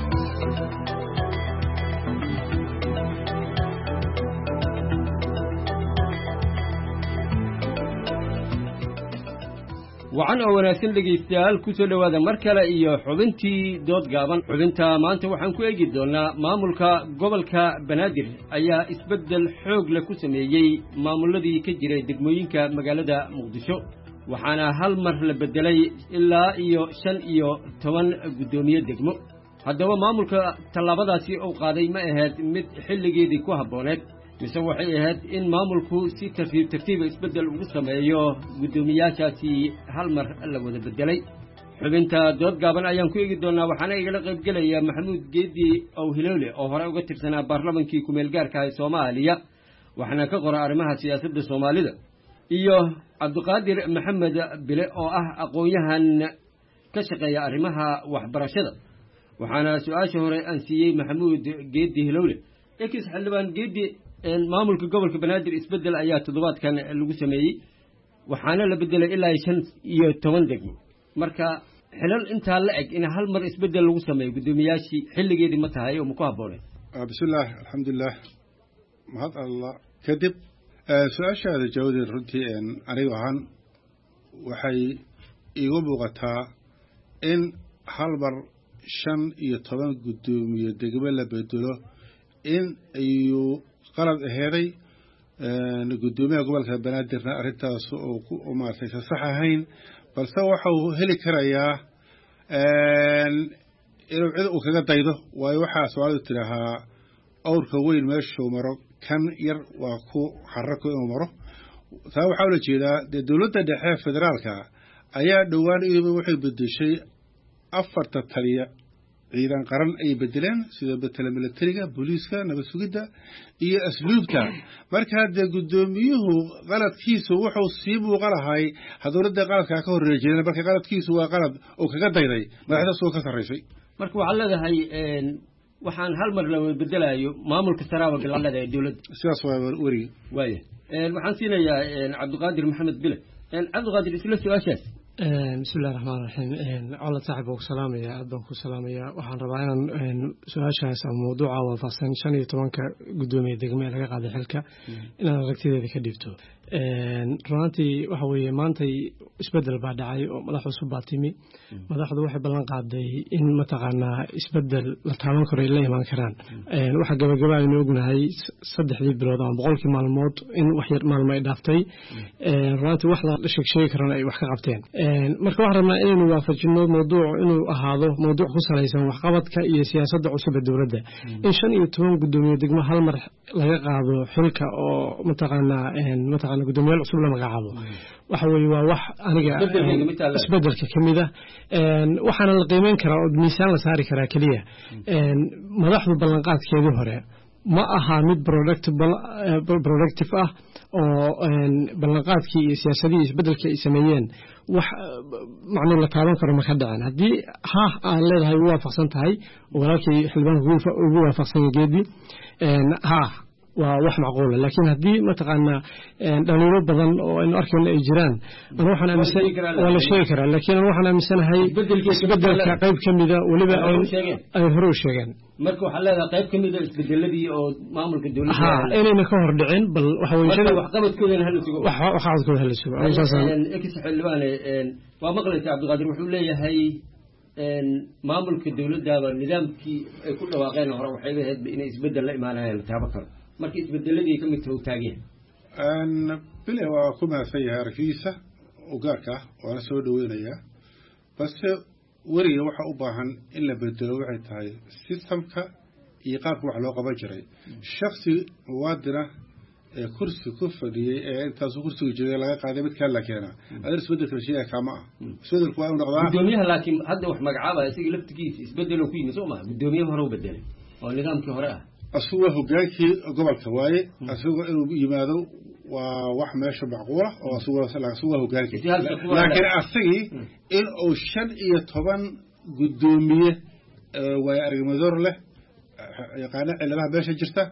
wacan oo wanaagsan dhegaystayaal ku soo dhawaada mar kale iyo xubintii dood gaaban xubinta maanta waxaan ku eegi doonaa maamulka gobolka Banaadir ayaa isbeddel xoog leh ku sameeyay maamuladii ka jiray degmooyinka magaalada Muqdisho waxaana hal mar la bedelay ilaa iyo 15 gudoomiye degmo haddaba maamulka tallaabadaasi uu qaaday ma ahayd mid xilligeedii ku habbooneed mise waxay ahayd in maamulku si tartiib isbeddel ugu sameeyo gudoomiyaashaasi hal mar la wada bedelay xubinta dood gaaban ayaan ku eegi doonaa waxaana igala qaybgelaya Maxamuud Geedi oo Hiloole oo hore uga tirsanaa baarlamankii ku meel gaarka ah Soomaaliya waxaana ka qoray arrimaha siyaasadda Soomaalida iyo Cabdiqaadir Maxamed Bile oo ah aqoon-yahan ka shaqeeya arrimaha waxbarashada waxaana su'aasha hore aan siiyay Maxamuud Geedi Hiloole ekis xildhibaan Geedi maamulka gobolka Banaadir isbeddel ayaa toddobaadkan lagu sameeyay waxaana la bedelay ilaa 15 degmo marka xilal inta la eg in hal mar isbeddel lagu sameeyo gudoomiyaashii xilligeedii ma tahay oo ma ku habboonay bismillaah alxamdulillaah mahad Allah kadib su'aashaada jawaabteed runtii aniga ahaan waxay iigu muuqataa in hal mar 15 gudoomiye degmo la bedelo in ayuu qalad aheeday gudoomiyaha gobolka Banaadirna arrintaas oo ku maartay sax ahayn balse waxa uu heli karayaa inuu cid uu kaga daydo waayo waxaa Soomaalidu tirahaa awrka weyn meeshuu maro kan yar waa ku xarako inuu maro taa waxaa ula jeedaa dee dowladda dhexe federaalka ayaa dhowaan iyaba waxay bedeshay 4 taliya ciidan qaran ay bedeleen sida betela militariga booliiska nabad sugidda iyo asluubta marka dee gudoomiyuhu qaladkiisu wuxuu sii muuqanahay dowladda qaladka ka horeeyay marka qaladkiisu waa qalad oo kaga dayday madaxda soo ka sareysay marka waxa leedahay waxaan hal mar la bedelayo maamulka saraawa galada ee dawladda sidaas waa wari waaye waxaan siinayaa Cabdiqaadir Maxamed Bile Cabdiqaadir isla su'aashaas بسم الله الرحمن الرحيم الله صاحب وسلام يا أبوك وسلام يا وحن ربعنا سؤال شايس عن موضوع وفصل شان يتوانك قدومي دقمي لقى قاعد حلكة إن أنا ركتي ذيك ديفتو رانتي وحوي مانتي إسبدل بعد عاي ملاحظ صباتيمي ملاحظ واحد بلان قاعد إن متقنا إسبدل لتعامل كري الله ما كران واحد قبل إنه قلنا هاي صدق لي بلادان بقول كي مال الموت إن وحير مال ما يدافتي رانتي واحد شيء كران أي واحد قبتين marka waxaan rabnaa inuu waafajino mowduuc inuu ahaado mowduuc ku saleysan waxqabadka iyo siyaasadda cusub ee dawladda in 15 gudoomiye degmo hal mar laga qaado xilka oo mataqaana gudoomiye cusub la magacaabo waxa weeye waa wax aniga isbedelka kamida waxaana la qiimeyn karaa oo miisaan la saari karaa kaliya madaxdu ballanqaadkeedii hore ma aha mid productive ah oo ballanqaadkii iyo siyaasadii isbedelka ay sameeyeen wax macna la taaban karo ma ka dhacin hadii aan leedahay waa waafaqsan tahay walaalkii xilbaanka ugu waafaqsan geedi waa wax macquul ah laakiin hadii mataqaana dhaliilo badan oo in arkayna ay jiraan aan waxaan aaminsan wala sheegi karaa laakiin waxaan aaminsanahay isbedelka qayb kamida waliba ay hore u sheegeen marka waxa leedahay qayb kamida isbedeladii oo maamulka dawladda inayna ka hor dhicin bal waxa weeye wax qabadkooda hal sugo wax qabadkooda hal sugo xildhibaane waa maqlaysa Cabdiqaadir wuxuu leeyahay maamulka dawladda nidaamkii ay ku dhawaaqeen hore waxay ahayd inay isbedel la imaanayaan taaba karo markii isbedeladii ka mid taageen bile waa ku maafayaa arkiisa oo gaarka waa soo dhaweynaya balse wariga waxa u baahan in la bedelo waxay tahay systemka iyo qaabka wax loo qaban jiray shakhsi muwaadina ee kursi ku fadhiyay ee intaas kursiga joogay laga qaaday mid kale la keena adeer isbedelka shaqada kama ah isbedelku waa inuu noqdaa gudoomiyaha laakiin hadda wax magacaaba isaga laftigiisa isbedelo ku yimid Soomaa gudoomiyaha hore u bedelay oo nidaamkii hore ah asuga hogaankii gobolka waaye asuga inuu yimaado waa wax meesha macquul ah oo asuga hogaankii laakiin asigi in uu 15 gudoomiye way argamadoor leh yaqaan ciladaha meesha jirta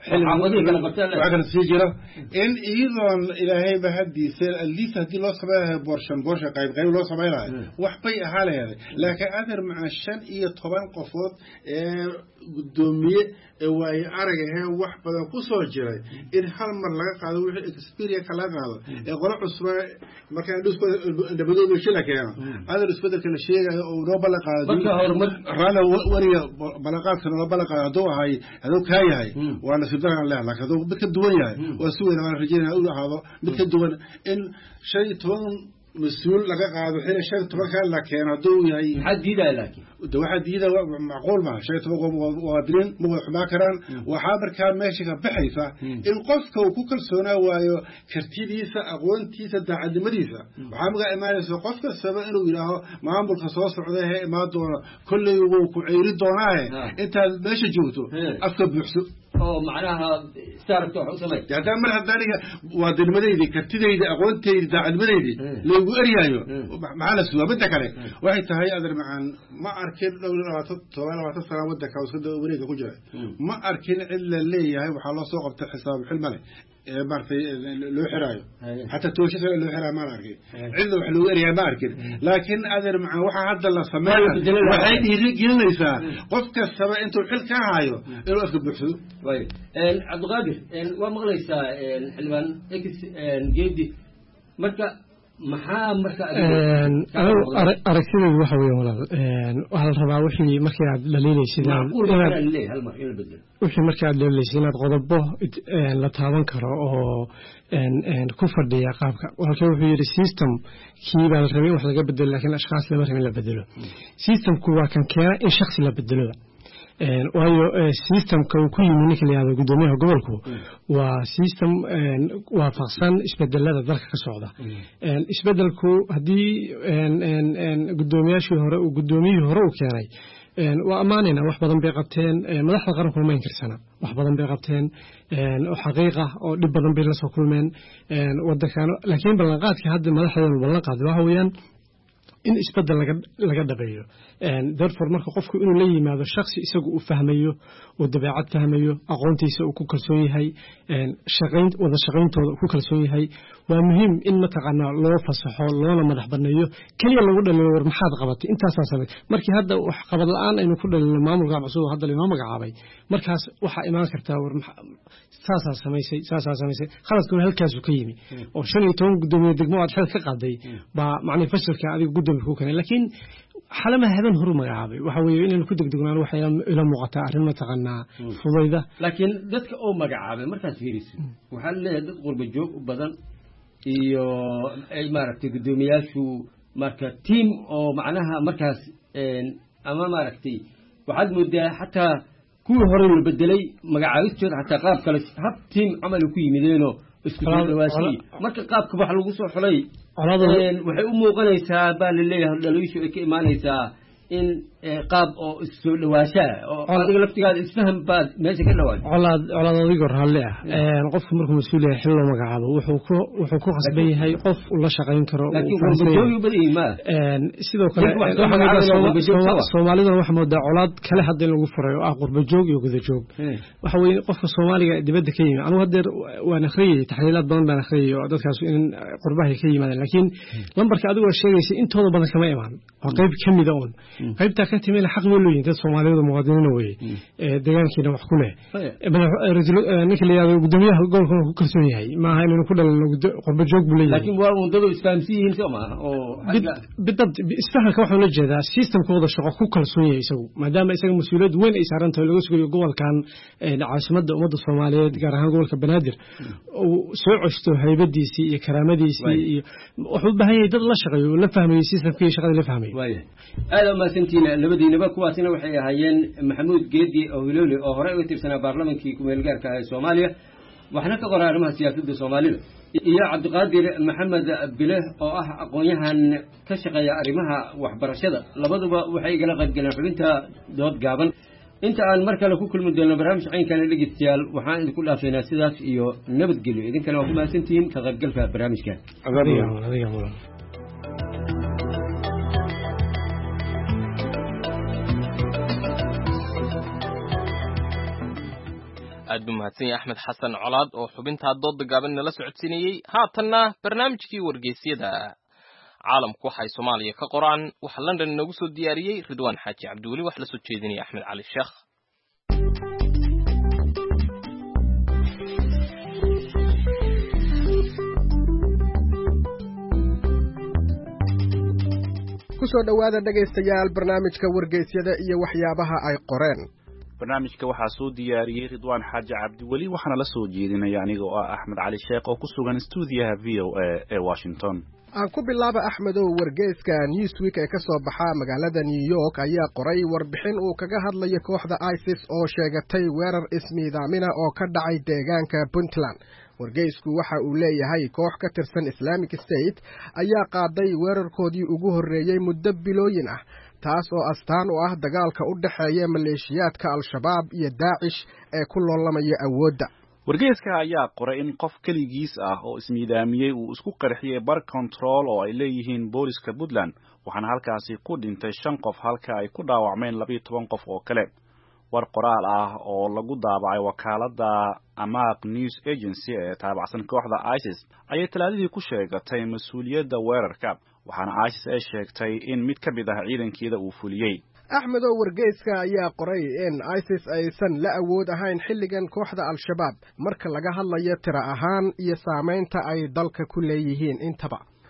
waxaan sii jiro in iidoon ilaahay bahadiisa aliis hadii loo sameeyo borshan qayb loo sameeyo wax bay ahaaleeyay laakiin adar macaan 15 qofood ee gudoomiye way aragayeen wax badan ku soo jiray in hal mar laga qaado wixii experience laga qaado ee qolo cusub marka dhusku dabadooda shila keeno adar isbedelka la sheegayo oo loo bala qaado raana wariga balaqaadka loo bala qaado haduu ka yahay waana sidaan la laakiin haduu mid ka duwan yahay waa si weyn aan rajeynaa inuu ahaado mid ka duwan in 15 مسؤول لقى قاعد حين شيء تبغى كان لك أنا دوي حد يدا لكن واحد يدا معقول ما شيء تبغى وادرين مو حماكران وحابر كان ماشي بحيثة إن قفك وكل سنة وكرتيديسة أقوانتيسة دعد مريسة وحامر إمارس وقفك السبب إنه إله ما عم بالخصاص عليه ما دون كل يوم يريد دوناه أنت ماشي جوته أفكر بحسب معناها استارت وحسمي يعني دائما هذاني وادي المدينة كرتيدي أقوانتي دعد مريدي لو أريايو معنا سوا بدك عليه واحد تهاي أدر معن ما أركن لو طوال وتصل ودك أو صد وريك كجرا ما أركن إلا اللي هاي وحلا سوق بتحساب حلمنا بعرفي لو حرايو حتى توشي لو حراي ما أركن عنده حلو أريا ما أركن لكن أدر مع واحد الله سماه واحد يرجع ليسا قفك السبع أنتوا الحل كهايو إنه أفكر بحسد طيب عبد القادر ومغليسا الحلوان إكس جيدي مركا maxaa marka aragtida waxa weeye walaal waxa la rabaa wixii markii aad dhaliilaysid wixii markii aad dhaliilaysid inaad qodobo la taaban karo oo ku fadhiya qaabka wuxuu yiri system kii baa la rabay wax laga bedelo laakiin ashkhas lama rabin la bedelo systemku waa kan keena in shakhsi la bedelo waayo systemka uu ku yimi ninka la yihahdo guddoomiyaha gobolku waa system waafaqsan isbedelada dalka ka socda isbedelku haddii guddoomiyaashii hore guddoomiyihii hore uu keenay waa ammaanayna wax badan bay qabteen madaxda qaranku ma inkirsana wax badan bay qabteen oo xaqiiqa oo dhib badan bay la soo kulmeen waddankan laakiin ballanqaadkii hadda madaxdeenu ballan qaaday waxa weeyaan in isbedel laga dhabeeyo therefore marka qofku inuu la yimaado shakhsi isagu uu fahmayo oo dabeecad fahmayo aqoontiisa uu ku kalsoon yahay wada shaqayntooda uu ku kalsoon yahay waa muhiim in mataqaanaa loo fasaxo loona madax banneeyo keliya lagu dhaliilo war maxaad qabatay intaasaa samay markii hadda wax qabad la-aan aynu ku dhalino maamulka cusub oo hadda lainoo magacaabay markaas waxaa imaan kartaa war saasaa samaysay khaladkuna halkaasuu ka yimi oo 15 guddoomiye degmo aad xil ka qaaday baa macnii fashilka adiga guddoomiye ku keenay laakiin xalama haben horu magacaabay waxa weeye inaynu ku degdegnaan waxay ila muuqataa arrin mataqaanaa fudayda laakiin dadka oo magacaabay markaas fiiriso waxaa leeyahay dad qurba joog u badan iyo ay maaragtay guddoomiyaashu marka team oo macnaha markaas ama maaragtay waxaad moodaa xataa kuwii hore la bedelay magacaabistooda xataa qaab kale hab team camal ku yimideenoo isku soo dhawaashii marka qaabka wax lagu soo xulay waxay u muuqanaysaa baa la leeyahay dhaliishu ay ka imaanaysaa in qaab oo isku soo dhawaashaa oo adiga laftigaada isfaham baad meesha ka dhawaad colaad adigo raalli ah qofku markuu mas-uul yahay xil loo magacaabo wuxuu ku khasban yahay qof uu la shaqayn karo sidoo kale soomaalidana waxaa moodaa colaad kale hadda in lagu furayo ah qurba joog iyo guda joog waxa weeye qofka soomaaliga dibadda ka yimi anigu haddeer waan akhriyey taxliilaad badan baan akhriyey oo dadkaas in qurbahay ka yimaadeen laakiin lambarka adigoo sheegaysa intooda badan kama imaan waa qayb ka mida uun qaybtaa ka timina xaq way leeyihin dad Soomaaliyeed muwaadiniin weeye deegaankiina wax ku leh ninka la yiraahdo guddoomiyaha gobolka ku kalsoon yahay ma aha inuu ku dhalano qurba joog buu leeyahay laakiin waa wadada isfahamsiin Soomaaliya oo bidad isfahamka waxa la jeedaa systemkooda shaqo ku kalsoon yahay isagu maadaama isaga mas'uuliyad weyn ay saaran tahay laga sugayo gobolkan caasimadda ummadda Soomaaliyeed gaar ahaan gobolka Banaadir oo soo ceshto haybadiisii iyo karaamadiisii iyo wuxuu u baahan yahay dad la shaqeeyo la fahmayo systemkii shaqada la fahmayo aad ma santiina labadiinaba kuwaasina waxay ahaayeen Maxamuud Geedi oo Wiilowle oo hore u tirsanaa baarlamankii ku meel gaarka ah Soomaaliya waxna ka qoray arrimaha siyaasadda Soomaalida iyo Cabdiqaadir Maxamed Bileh oo ah aqoon-yahan ka shaqeeya arrimaha waxbarashada labaduba waxay igala qayb galeen xubinta dood gaaban inta aan mar kale ku kulmi doono barnaamij caynkan dhageystayaal waxaan idinku dhaafaynaa sidaas iyo nabadgelyo idinkana waa ku mahadsantihiin ka qaybgalka barnaamijkan aad buu mahadsan yahay Axmed Xasan Colaad oo xubinta doodda gaaban nala socodsiinayay haatanna barnaamijkii wargeysyada caalamku waxay Soomaaliya ka qoraan waxa London nagu soo diyaariyay Ridwaan Xaaji Cabdiweli wax la soo jeedinaya Axmed Cali Sheekh kusoo dhawaada dhagaystayaal barnaamijka wargeysyada iyo waxyaabaha ay qoreen barnaamijka waxaa soo diyaariyey Ridwaan Xaaji Cabdiweli waxaana la soo jeedinaya aniga oo ah Axmed Cali Sheekh oo ku sugan stuudiyaha VOA ee Washington aan ku bilaaba Axmedow wargeyska Newsweek ee ka soo baxa magaalada New York ayaa qoray warbixin uu kaga hadlayo kooxda ISIS oo sheegatay weerar ismiidaamina oo ka dhacay deegaanka Puntland wargeysku waxa uu leeyahay koox ka tirsan Islamic State ayaa qaaday weerarkoodii ugu horreeyay muddo bilooyin ah taas oo astaan u ah dagaalka u dhaxeeya maleeshiyaadka Al-Shabaab iyo Daacish ee ku loolamaya awoodda wargeyska ayaa qoray in qof kaligiis ah oo ismiidaamiyey uu isku qarxiyay bar control oo ay leeyihiin booliska Puntland waxaana halkaasi ku dhintay 5 qof halka ay ku dhaawacmeen 12 qof oo kale war qoraal ah oo lagu daabacay wakaaladda Amaq News Agency ee taabacsan kooxda ISIS ayay talaadadii ku sheegatay mas'uuliyadda weerarka waxaana ISIS ay sheegtay in mid ka mid ah ciidankeeda uu fuliyay Axmedow wargeyska ayaa qoray in ISIS aysan la awood ahayn xilligan kooxda Al-Shabaab marka laga hadlayo tiro ahaan iyo saameynta ay dalka ku leeyihiin intaba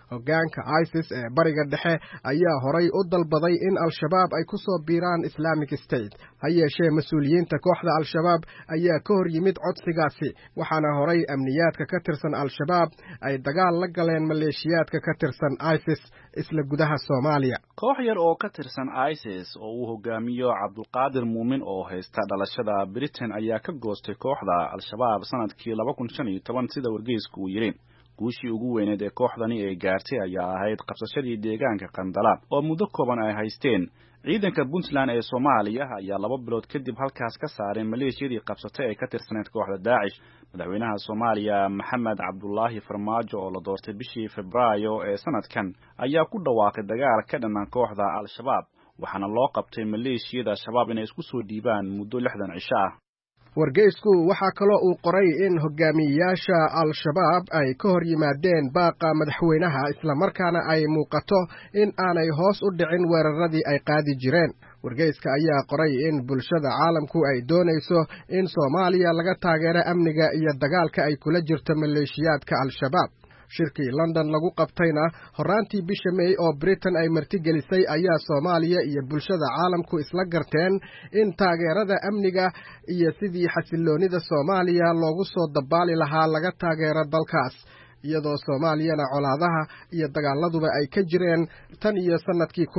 hoggaanka ISIS ee bariga dhexe ayaa horay u dalbaday in al-shabaab ay ku soo biiraan Islamic State ha yeeshee mas-uuliyiinta kooxda al-shabaab ayaa ka hor yimid codsigaasi waxaana horay amniyaadka ka tirsan al-shabaab ay dagaal la galeen maleeshiyaadka ka tirsan ISIS isla gudaha Soomaaliya. koox yar oo ka tirsan ISIS oo uu hogaamiyo Cabdulqaadir Muumin oo haysta dhalashada Britain ayaa ka goostay kooxda al-shabaab sanadkii 2015 sida wargeysku uu yiri. guushii ugu weyneed ee kooxdani ay gaartay ayaa ahayd qabsashadii deegaanka Qandala oo muddo kooban ay haysteen. ciidanka Puntland ee Soomaaliya ayaa 2 bilood kadib halkaas ka saaray maleeshiyadii qabsatay ee ka tirsaneyd kooxda Daacish. madaxweynaha Soomaaliya Maxamed Cabdullaahi Farmaajo oo la doortay bishii Febraayo ee sanadkan ayaa ku dhawaaqay dagaal ka dhan ah kooxda al-shabaab waxaana loo qabtay maleeshiyada shabaab inay isku soo dhiibaan muddo 60 cisho ah. wargeysku waxaa kaloo uu qoray in hogaamiyayaasha al-shabaab ay ka hor yimaadeen baaqa madaxweynaha islamarkaana ay muuqato in aanay hoos u dhicin weeraradii ay qaadi jireen. wargeyska ayaa qoray in bulshada caalamku ay doonayso in Soomaaliya laga taageero amniga iyo dagaalka ay kula jirto maleeshiyaadka al-shabaab. shirkii London lagu qabtayna horaantii bisha May oo Britain ay martigelisay ayaa Soomaaliya iyo bulshada caalamku isla garteen in taageerada amniga iyo sidii xasiloonida Soomaaliya loogu soo dabaali lahaa laga taageero dalkaas iyadoo Soomaaliyana colaadaha iyo dagaaladuba ay ka jireen tan iyo sanadkii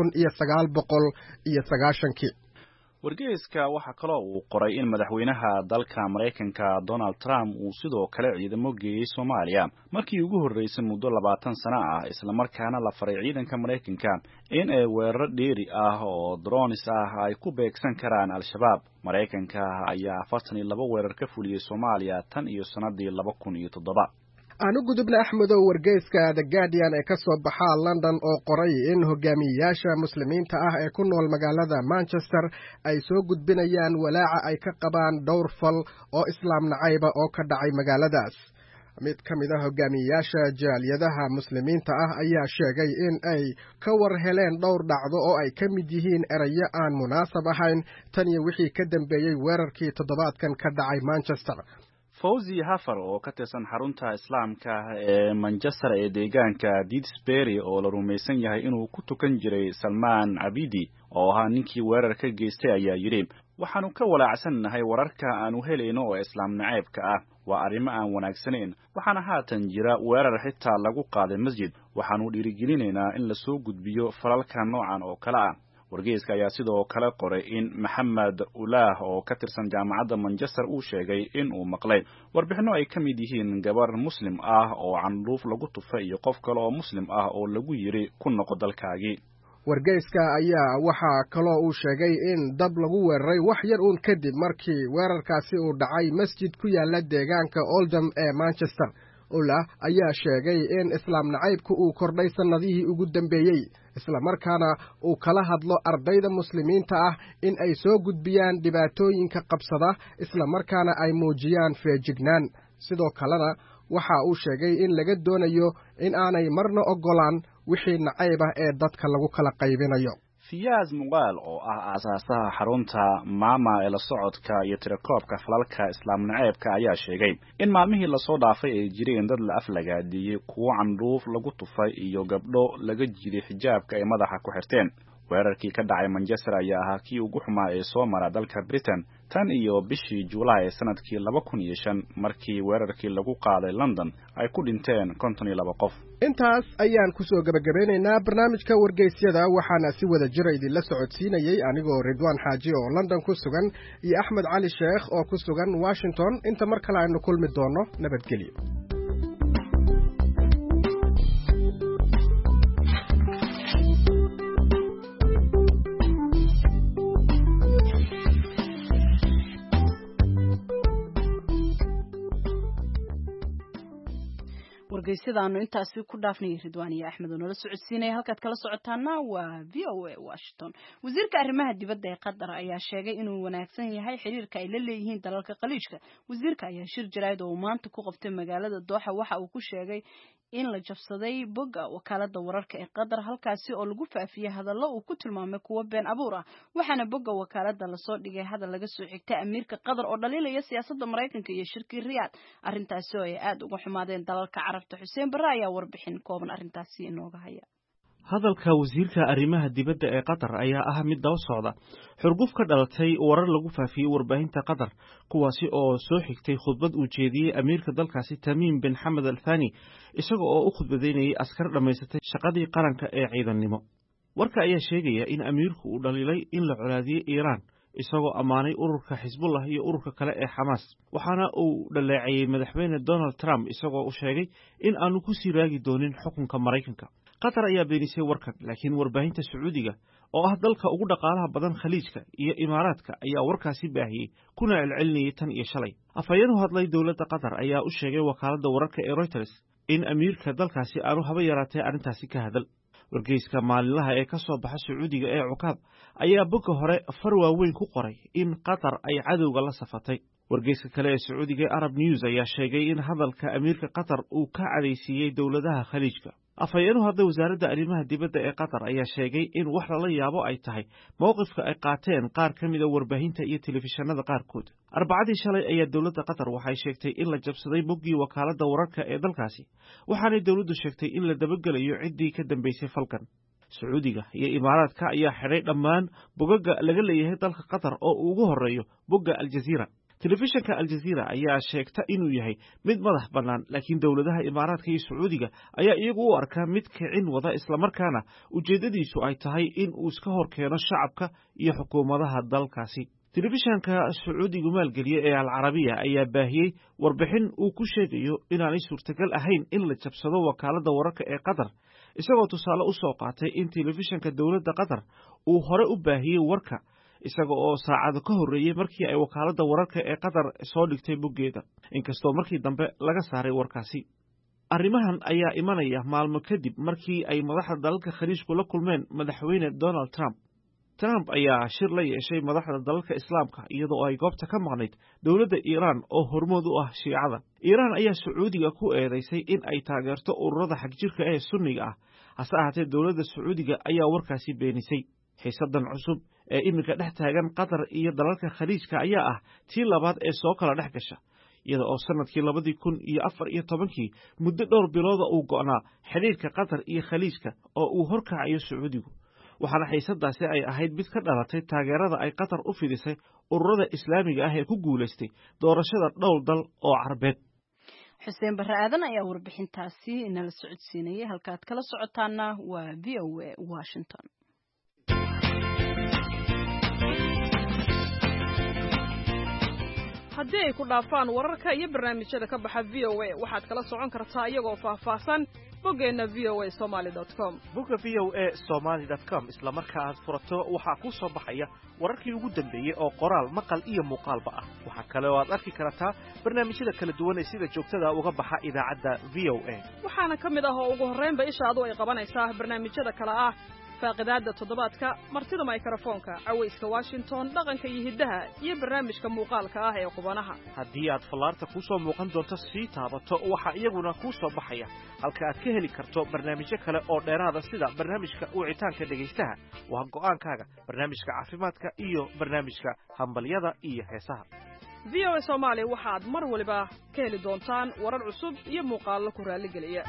1990. wargeyska waxa kaloo uu qoray in madaxweynaha dalka Mareykanka Donald Trump uu sidoo kale ciidamo geeyay Soomaaliya markii ugu horeysay muddo 20 sano ah isla markaana la faray ciidanka Mareykanka in ay weerar dheeri ah oo drones ah ay ku beegsan karaan al-shabaab. Mareykanka ayaa 42 weerar ka fuliyay Soomaaliya tan iyo sanadii 2007. aanu gudubna Axmedow wargeyska The Guardian ee ka soo baxa London oo qoray in hogaamiyayaasha muslimiinta ah ee ku nool magaalada Manchester ay soo gudbinayaan walaaca ay ka qabaan dhowr fal oo islaam nacayba oo ka dhacay magaaladaas. mid ka mid ah hogaamiyayaasha jaaliyadaha muslimiinta ah ayaa sheegay in ay ka war heleen dhowr dhacdo oo ay ka mid yihiin erayo aan munaasab ahayn tan iyo wixii ka dambeeyay weerarkii toddobaadkan ka dhacay Manchester. Fawzi Hafar oo ka tirsan xarunta islaamka ee Manchester ee deegaanka Didsbury oo la rumaysan yahay inuu ku tukan jiray Salman Abidi oo ahaa ninkii weerar ka geystay ayaa yiri waxaanu ka walaacsannahay wararka aanu helayno oo islaam nacaybka ah waa arrimo aan wanaagsanayn waxaana haatan jira weerar xitaa lagu qaaday masjid waxaanu dhiirigelinaynaa in la soo gudbiyo falalka noocan oo kale ah. wargeyska ayaa sidoo kale qoray in Maxamed Ulah oo ka tirsan jaamacadda Manchester uu sheegay in uu maqlay warbixino ay ka mid yihiin gabar muslim ah oo candhuuf lagu tufay iyo qof kale oo muslim ah oo lagu yiri ku noqo dalkaagii. wargeyska ayaa waxaa kaloo uu sheegay in dab lagu weeraray wax yar uun kadib markii weerarkaasi uu dhacay masjid ku yaala deegaanka Oldham ee Manchester. Ulah ayaa sheegay in islaam nacaybku uu kordhay sanadihii ugu dambeeyay isla markaana uu kala hadlo ardayda muslimiinta ah in ay soo gudbiyaan dhibaatooyinka qabsada isla markaana ay muujiyaan feejignaan. sidoo kalena waxa uu sheegay in laga doonayo in aanay marna ogolaan wixii nacayb ah ee dadka lagu kala qaybinayo. Fiyaaz Muqaal oo ah aasaasaha xarunta Mama ee la socodka iyo tirakoobka falalka islaam nacaybka ayaa sheegay in maalmihii la soo dhaafay ay jireen dad la aflagaadiyay kuwa candhuuf lagu tufay iyo gabdho laga jiray xijaabka ay madaxa ku xirteen. weerarkii ka dhacay Manchester ayaa ahaa kii ugu xumaa ee soo mara dalka Britain tan iyo bishii July ee sanadkii 2005 markii weerarkii lagu qaaday London ay ku dhinteen 52 qof. intaas ayaan ku soo gabagabeynaynaa barnaamijka wargeysyada waxaana si wada jir idinla socodsiinayay anigoo Ridwaan Xaaji oo London ku sugan iyo Axmed Cali Sheekh oo ku sugan Washington. inta mar kale aynu kulmi doono nabadgelyo. wargeysyadaanu intaasi ku dhaafnay Ridwaan iyo Axmed oo nala socodsiinay halkaad kala socotaana waa VOA Washington. wasiirka arrimaha dibadda ee Qatar ayaa sheegay inuu wanaagsan yahay xiriirka ay la leeyihiin dalalka Khaliijka. wasiirka ayaa shir jaraa'id oo maanta ku qabtay magaalada Doha waxa uu ku sheegay in la jabsaday bogga wakaalada wararka ee qatar halkaasi oo lagu faafiyey hadallo uu ku tilmaamay kuwo been abuur ah waxaana bogga wakaalada lasoo dhigay hadal laga soo xigtay amiirka qatar oo dhaliilaya siyaasadda maraykanka iyo shirkii riyaad arrintaasi oo ay aad uga xumaadeen dalalka carabta xuseen barre ayaa warbixin kooban arrintaasi inooga haya hadalka wasiirka arrimaha dibadda ee qatar ayaa ah mid daba socda xurguf ka dhalatay warar lagu faafiyey warbaahinta qatar kuwaasi oo soo xigtay khudbad uu jeediyey amiirka dalkaasi tamiim bin xamed al thani isaga oo u khudbadaynayay askar dhammaysatay shaqadii qaranka ee ciidannimo warka ayaa sheegaya in amiirku uu dhaliilay in la colaadiyey iiraan isagoo ammaanay ururka xisbullah iyo ururka kale ee xamaas waxaana uu dhaleeceeyey madaxweyne donald trump isagoo u sheegay in aanu ku sii raagi doonin xukunka maraykanka qatar ayaa beenisay warkan laakiin warbaahinta sacuudiga oo ah dalka ugu dhaqaalaha badan khaliijka iyo imaaraadka ayaa warkaasi baahiyey kuna celcelinayay tan iyo shalay afhayeen u hadlay dowladda qatar ayaa u sheegay wakaaladda wararka ee reuters in amiirka dalkaasi aanu haba yaraatee arrintaasi ka hadal wargeyska maalinlaha ee ka soo baxa sacuudiga ee cukaab ayaa bogga hore far waaweyn ku qoray in qatar ay cadowga la safatay wargeyska kale ee sacuudiga ee arab news ayaa sheegay in hadalka amiirka qatar uu ka cadhaysiiyey dowladaha khaliijka afhayeenu hadda wasaaradda arrimaha dibadda ee qatar ayaa sheegay in wax lala yaabo ay tahay mowqifka ay qaateen qaar ka mida warbaahinta iyo telefishinada qaarkood arbacadii shalay ayaa dowladda qatar waxay sheegtay in la jabsaday boggii wakaaladda wararka ee dalkaasi waxaanay dowladdu sheegtay in la dabagelayo ciddii ka dambaysay falkan sacuudiga iyo imaaraadka ayaa xidhay dhammaan bogaga laga leeyahay dalka qatar oo uu ugu horreeyo bogga aljaziira telefishinka aljaziira ayaa sheegta inuu yahay mid madax bannaan laakiin dowladaha imaaraadka iyo sacuudiga ayaa iyagu u arkaa mid kicin wada islamarkaana ujeeddadiisu ay tahay in uu iska hor keeno shacabka iyo xukuumadaha dalkaasi telefishinka sacuudigu maalgeliye ee alcarabiya ayaa baahiyey warbixin uu ku sheegayo inaanay suurtagal ahayn in la jabsado wakaaladda wararka ee qatar isagoo tusaale u soo qaatay in telefishinka dowladda qatar uu hore u baahiyey warka isaga oo saacado ka horreeyey markii ay wakaaladda wararka ee qatar soo dhigtay boggeeda inkastoo markii dambe laga saaray warkaasi arrimahan ayaa imanaya maalmo kadib markii ay madaxda dalalka khaliijku la kulmeen madaxweyne donald trump ayaa shir la yeeshay madaxda dalalka islaamka iyadoo ay goobta ka maqnayd dowladda iiraan oo hormood u ah shiicada iiraan ayaa sacuudiga ku eedaysay in ay taageerto ururada xagjirka ee sunniga ah hase ahaatee dowladda sacuudiga ayaa warkaasi beenisay xiisadan cusub ee iminka dhex taagan qatar iyo dalalka khaliijka ayaa ah tii labaad ee soo kala dhex gasha iyada oo sanadkii 2014 muddo dhowr bilooda uu go'naa xidhiirka qatar iyo khaliijka oo uu horkacayo sacuudigu waxaana xiisadaasi ay ahayd mid ka dhalatay taageerada ay qatar u fidisay ururada islaamiga ah ee ku guulaystay doorashada dhowr dal oo carbeed xuseen barre aadan ayaa warbixintaasi inala socodsiinayay halkaad kala socotaana waa VOA Washington. haddii ay ku dhaafaan wararka iyo barnaamijyada ka baxa VOA waxaad kala socon kartaa iyagoo faahfaahsan boggeenna voasomali.com bogga voasomali.com isla marka aad furato waxaa kuu soo baxaya wararkii ugu dambeeyey oo qoraal maqal iyo muuqaalba ah waxaa kale oo aad arki kartaa barnaamijyada kala duwan ee sida joogtada uga baxa idaacadda VOA waxaana ka mid ah oo ugu horraynba ishaadu ay qabanaysaa barnaamijyada kale ah faaqidaadda toddobaadka martida mikrofoonka cawayska Washington dhaqanka iyo hiddaha iyo barnaamijka muuqaalka ah ee qubanaha haddii aad fallaarta ku soo muuqan doonto sii taabato waxa iyaguna ku soo baxaya halka aad ka heli karto barnaamijyo kale oo dheeraada sida barnaamijka wicitaanka dhegaystaha waa go'aankaaga barnaamijka caafimaadka iyo barnaamijka hambalyada iyo heesaha VOA Soomaali waxaad mar waliba ka heli doontaan warar cusub iyo muuqaallo ku raali geliya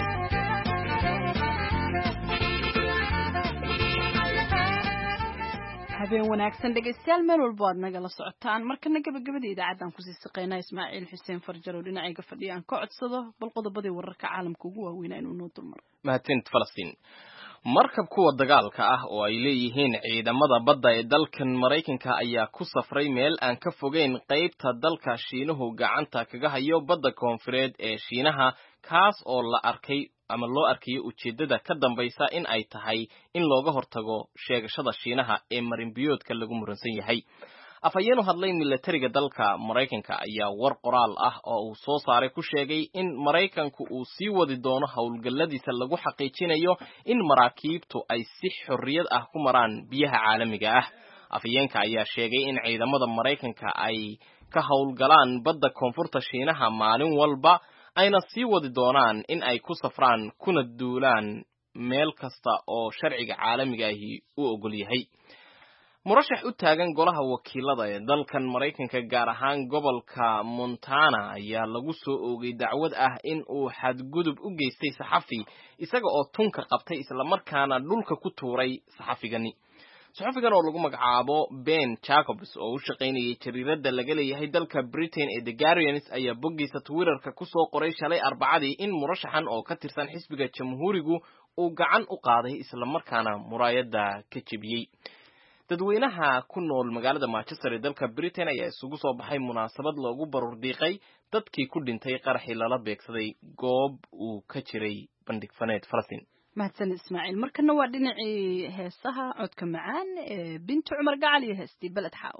habeen wanaagsan dhegaystayaal meel walba aad nagala socotaan markana gabagabada idaacaddan kusii saqaynaa Ismaaciil Xuseen Farjar oo dhinacayga fadhiya aan ka codsado bal qodobadii wararka caalamka ugu waaweyn inuu noo dulmaro mahadsanid Falastiin markab kuwa dagaalka ah oo ay leeyihiin ciidamada badda ee dalkan Mareykanka ayaa ku safray meel aan ka fogeyn qaybta dalka Shiinuhu gacanta kaga hayo badda koonfureed ee Shiinaha kaas oo la arkay ama loo arkayo ujeedada ka dambaysa in ay tahay in looga hortago sheegashada Shiinaha ee marinbiyoodka lagu muransan yahay afhayeen u hadlay militariga dalka Mareykanka ayaa war qoraal ah oo uu soo saaray ku sheegay in Mareykanku uu sii wadi doono howlgalladiisa lagu xaqiijinayo in maraakiibtu ay si xorriyad ah ku maraan biyaha caalamiga ah afhayeenka ayaa sheegay in ciidamada Mareykanka ay ka howlgalaan badda koonfurta Shiinaha maalin walba ayna sii wadi doonaan in ay ku safraan kuna duulaan meel kasta oo sharciga caalamiga ahi u ogol yahay. murashax u taagan golaha wakiilada ee dalkan Mareykanka gaar ahaan gobolka Montana ayaa lagu soo oogay dacwad ah in uu xadgudub u geystay saxafi isaga oo tunka qabtay isla markaana dhulka ku tuuray saxafigani. saxafigan oo lagu magacaabo Ben Jacobs oo u shaqaynayay jariirada laga leeyahay dalka Britain ee The Guardian ayaa boggiisa Twitterka ku soo qoray shalay Arbacadii in murashaxan oo ka tirsan xisbiga Jamhuurigu uu gacan u qaaday isla markaana muraayada ka jabiyay. dadweynaha ku nool magaalada Manchester ee dalka Britain ayaa isugu soo baxay munaasabad loogu baruur diiqay dadkii ku dhintay qaraxii lala beegsaday goob uu ka jiray bandhig faneed Falastiin. mahadsan Ismaaciil, markana waa dhinacii heesaha codka macaan ee Bintu Cumar Gacal iyo heestii Balad Xaaw.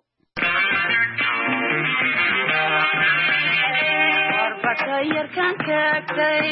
warbatayarkan taagtay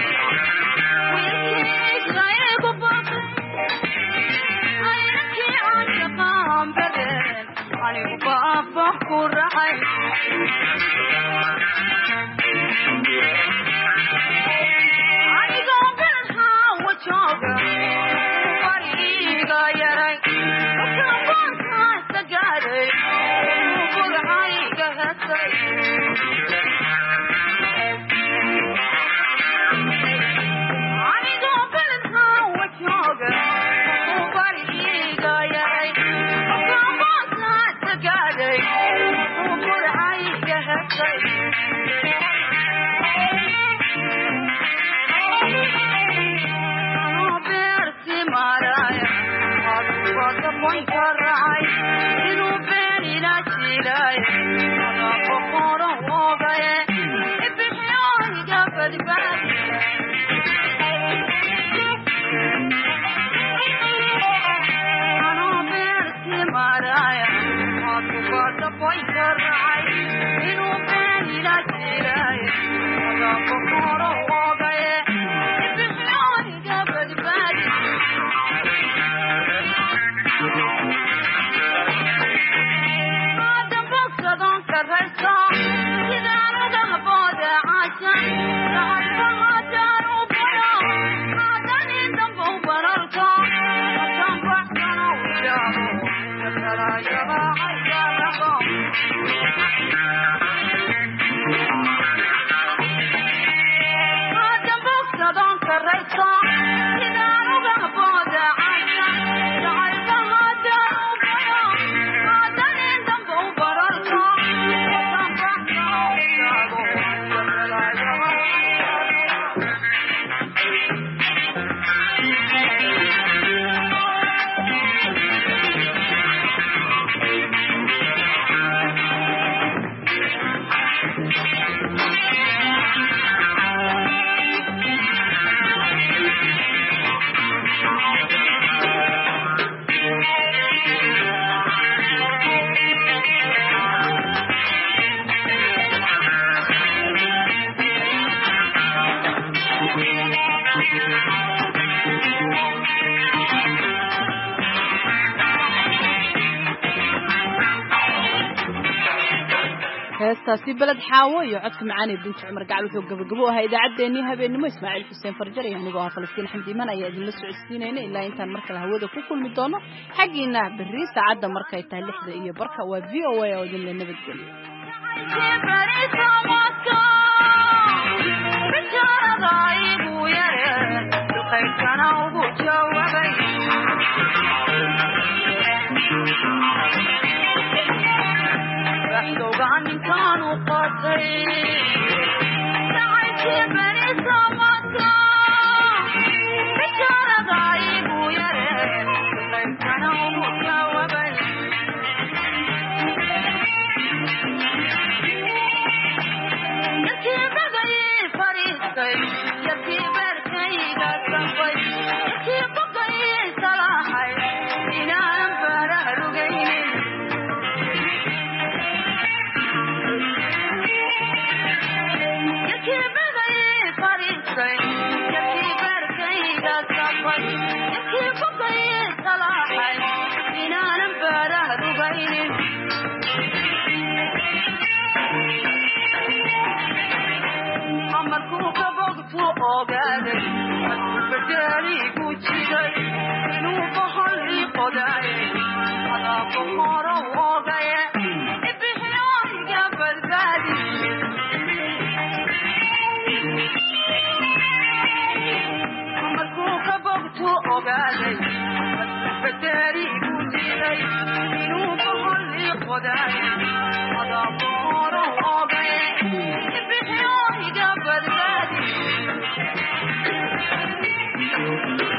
heestaasi Balad Xaawo iyo codka macaan ee Bintu Cumar Gacal wuxuu gabagabo ahaa idaacadeennii habeenimo. Ismaaciil Xuseen Farjar iyo anigoo ah Falastiin Xamdi Iman ayaa idinla socodsiinayna ilaa intaan markale hawada ku kulmi doono xagiina berri saacadda markay tahay 6:00 waa VOA oo idin la nabadgeliyo. كانوا قاتلين تعيش بني سمكة بشارة ضعيف ويرين كانوا مجاوبين يكي بغي فريقي يكي بركي قصفي يكي بغي صلاحي إنا نبره رغينين أمركم ogaaday badbaadari ku jiray inuu bahali qoday adaabku horo ogaye ibixiyooyiga badbaadi markuu ka bogtu ogaaday badbaadari ku jiray inuu bahali qoday adaabku horo ogaye ibixiyooyiga badbaadi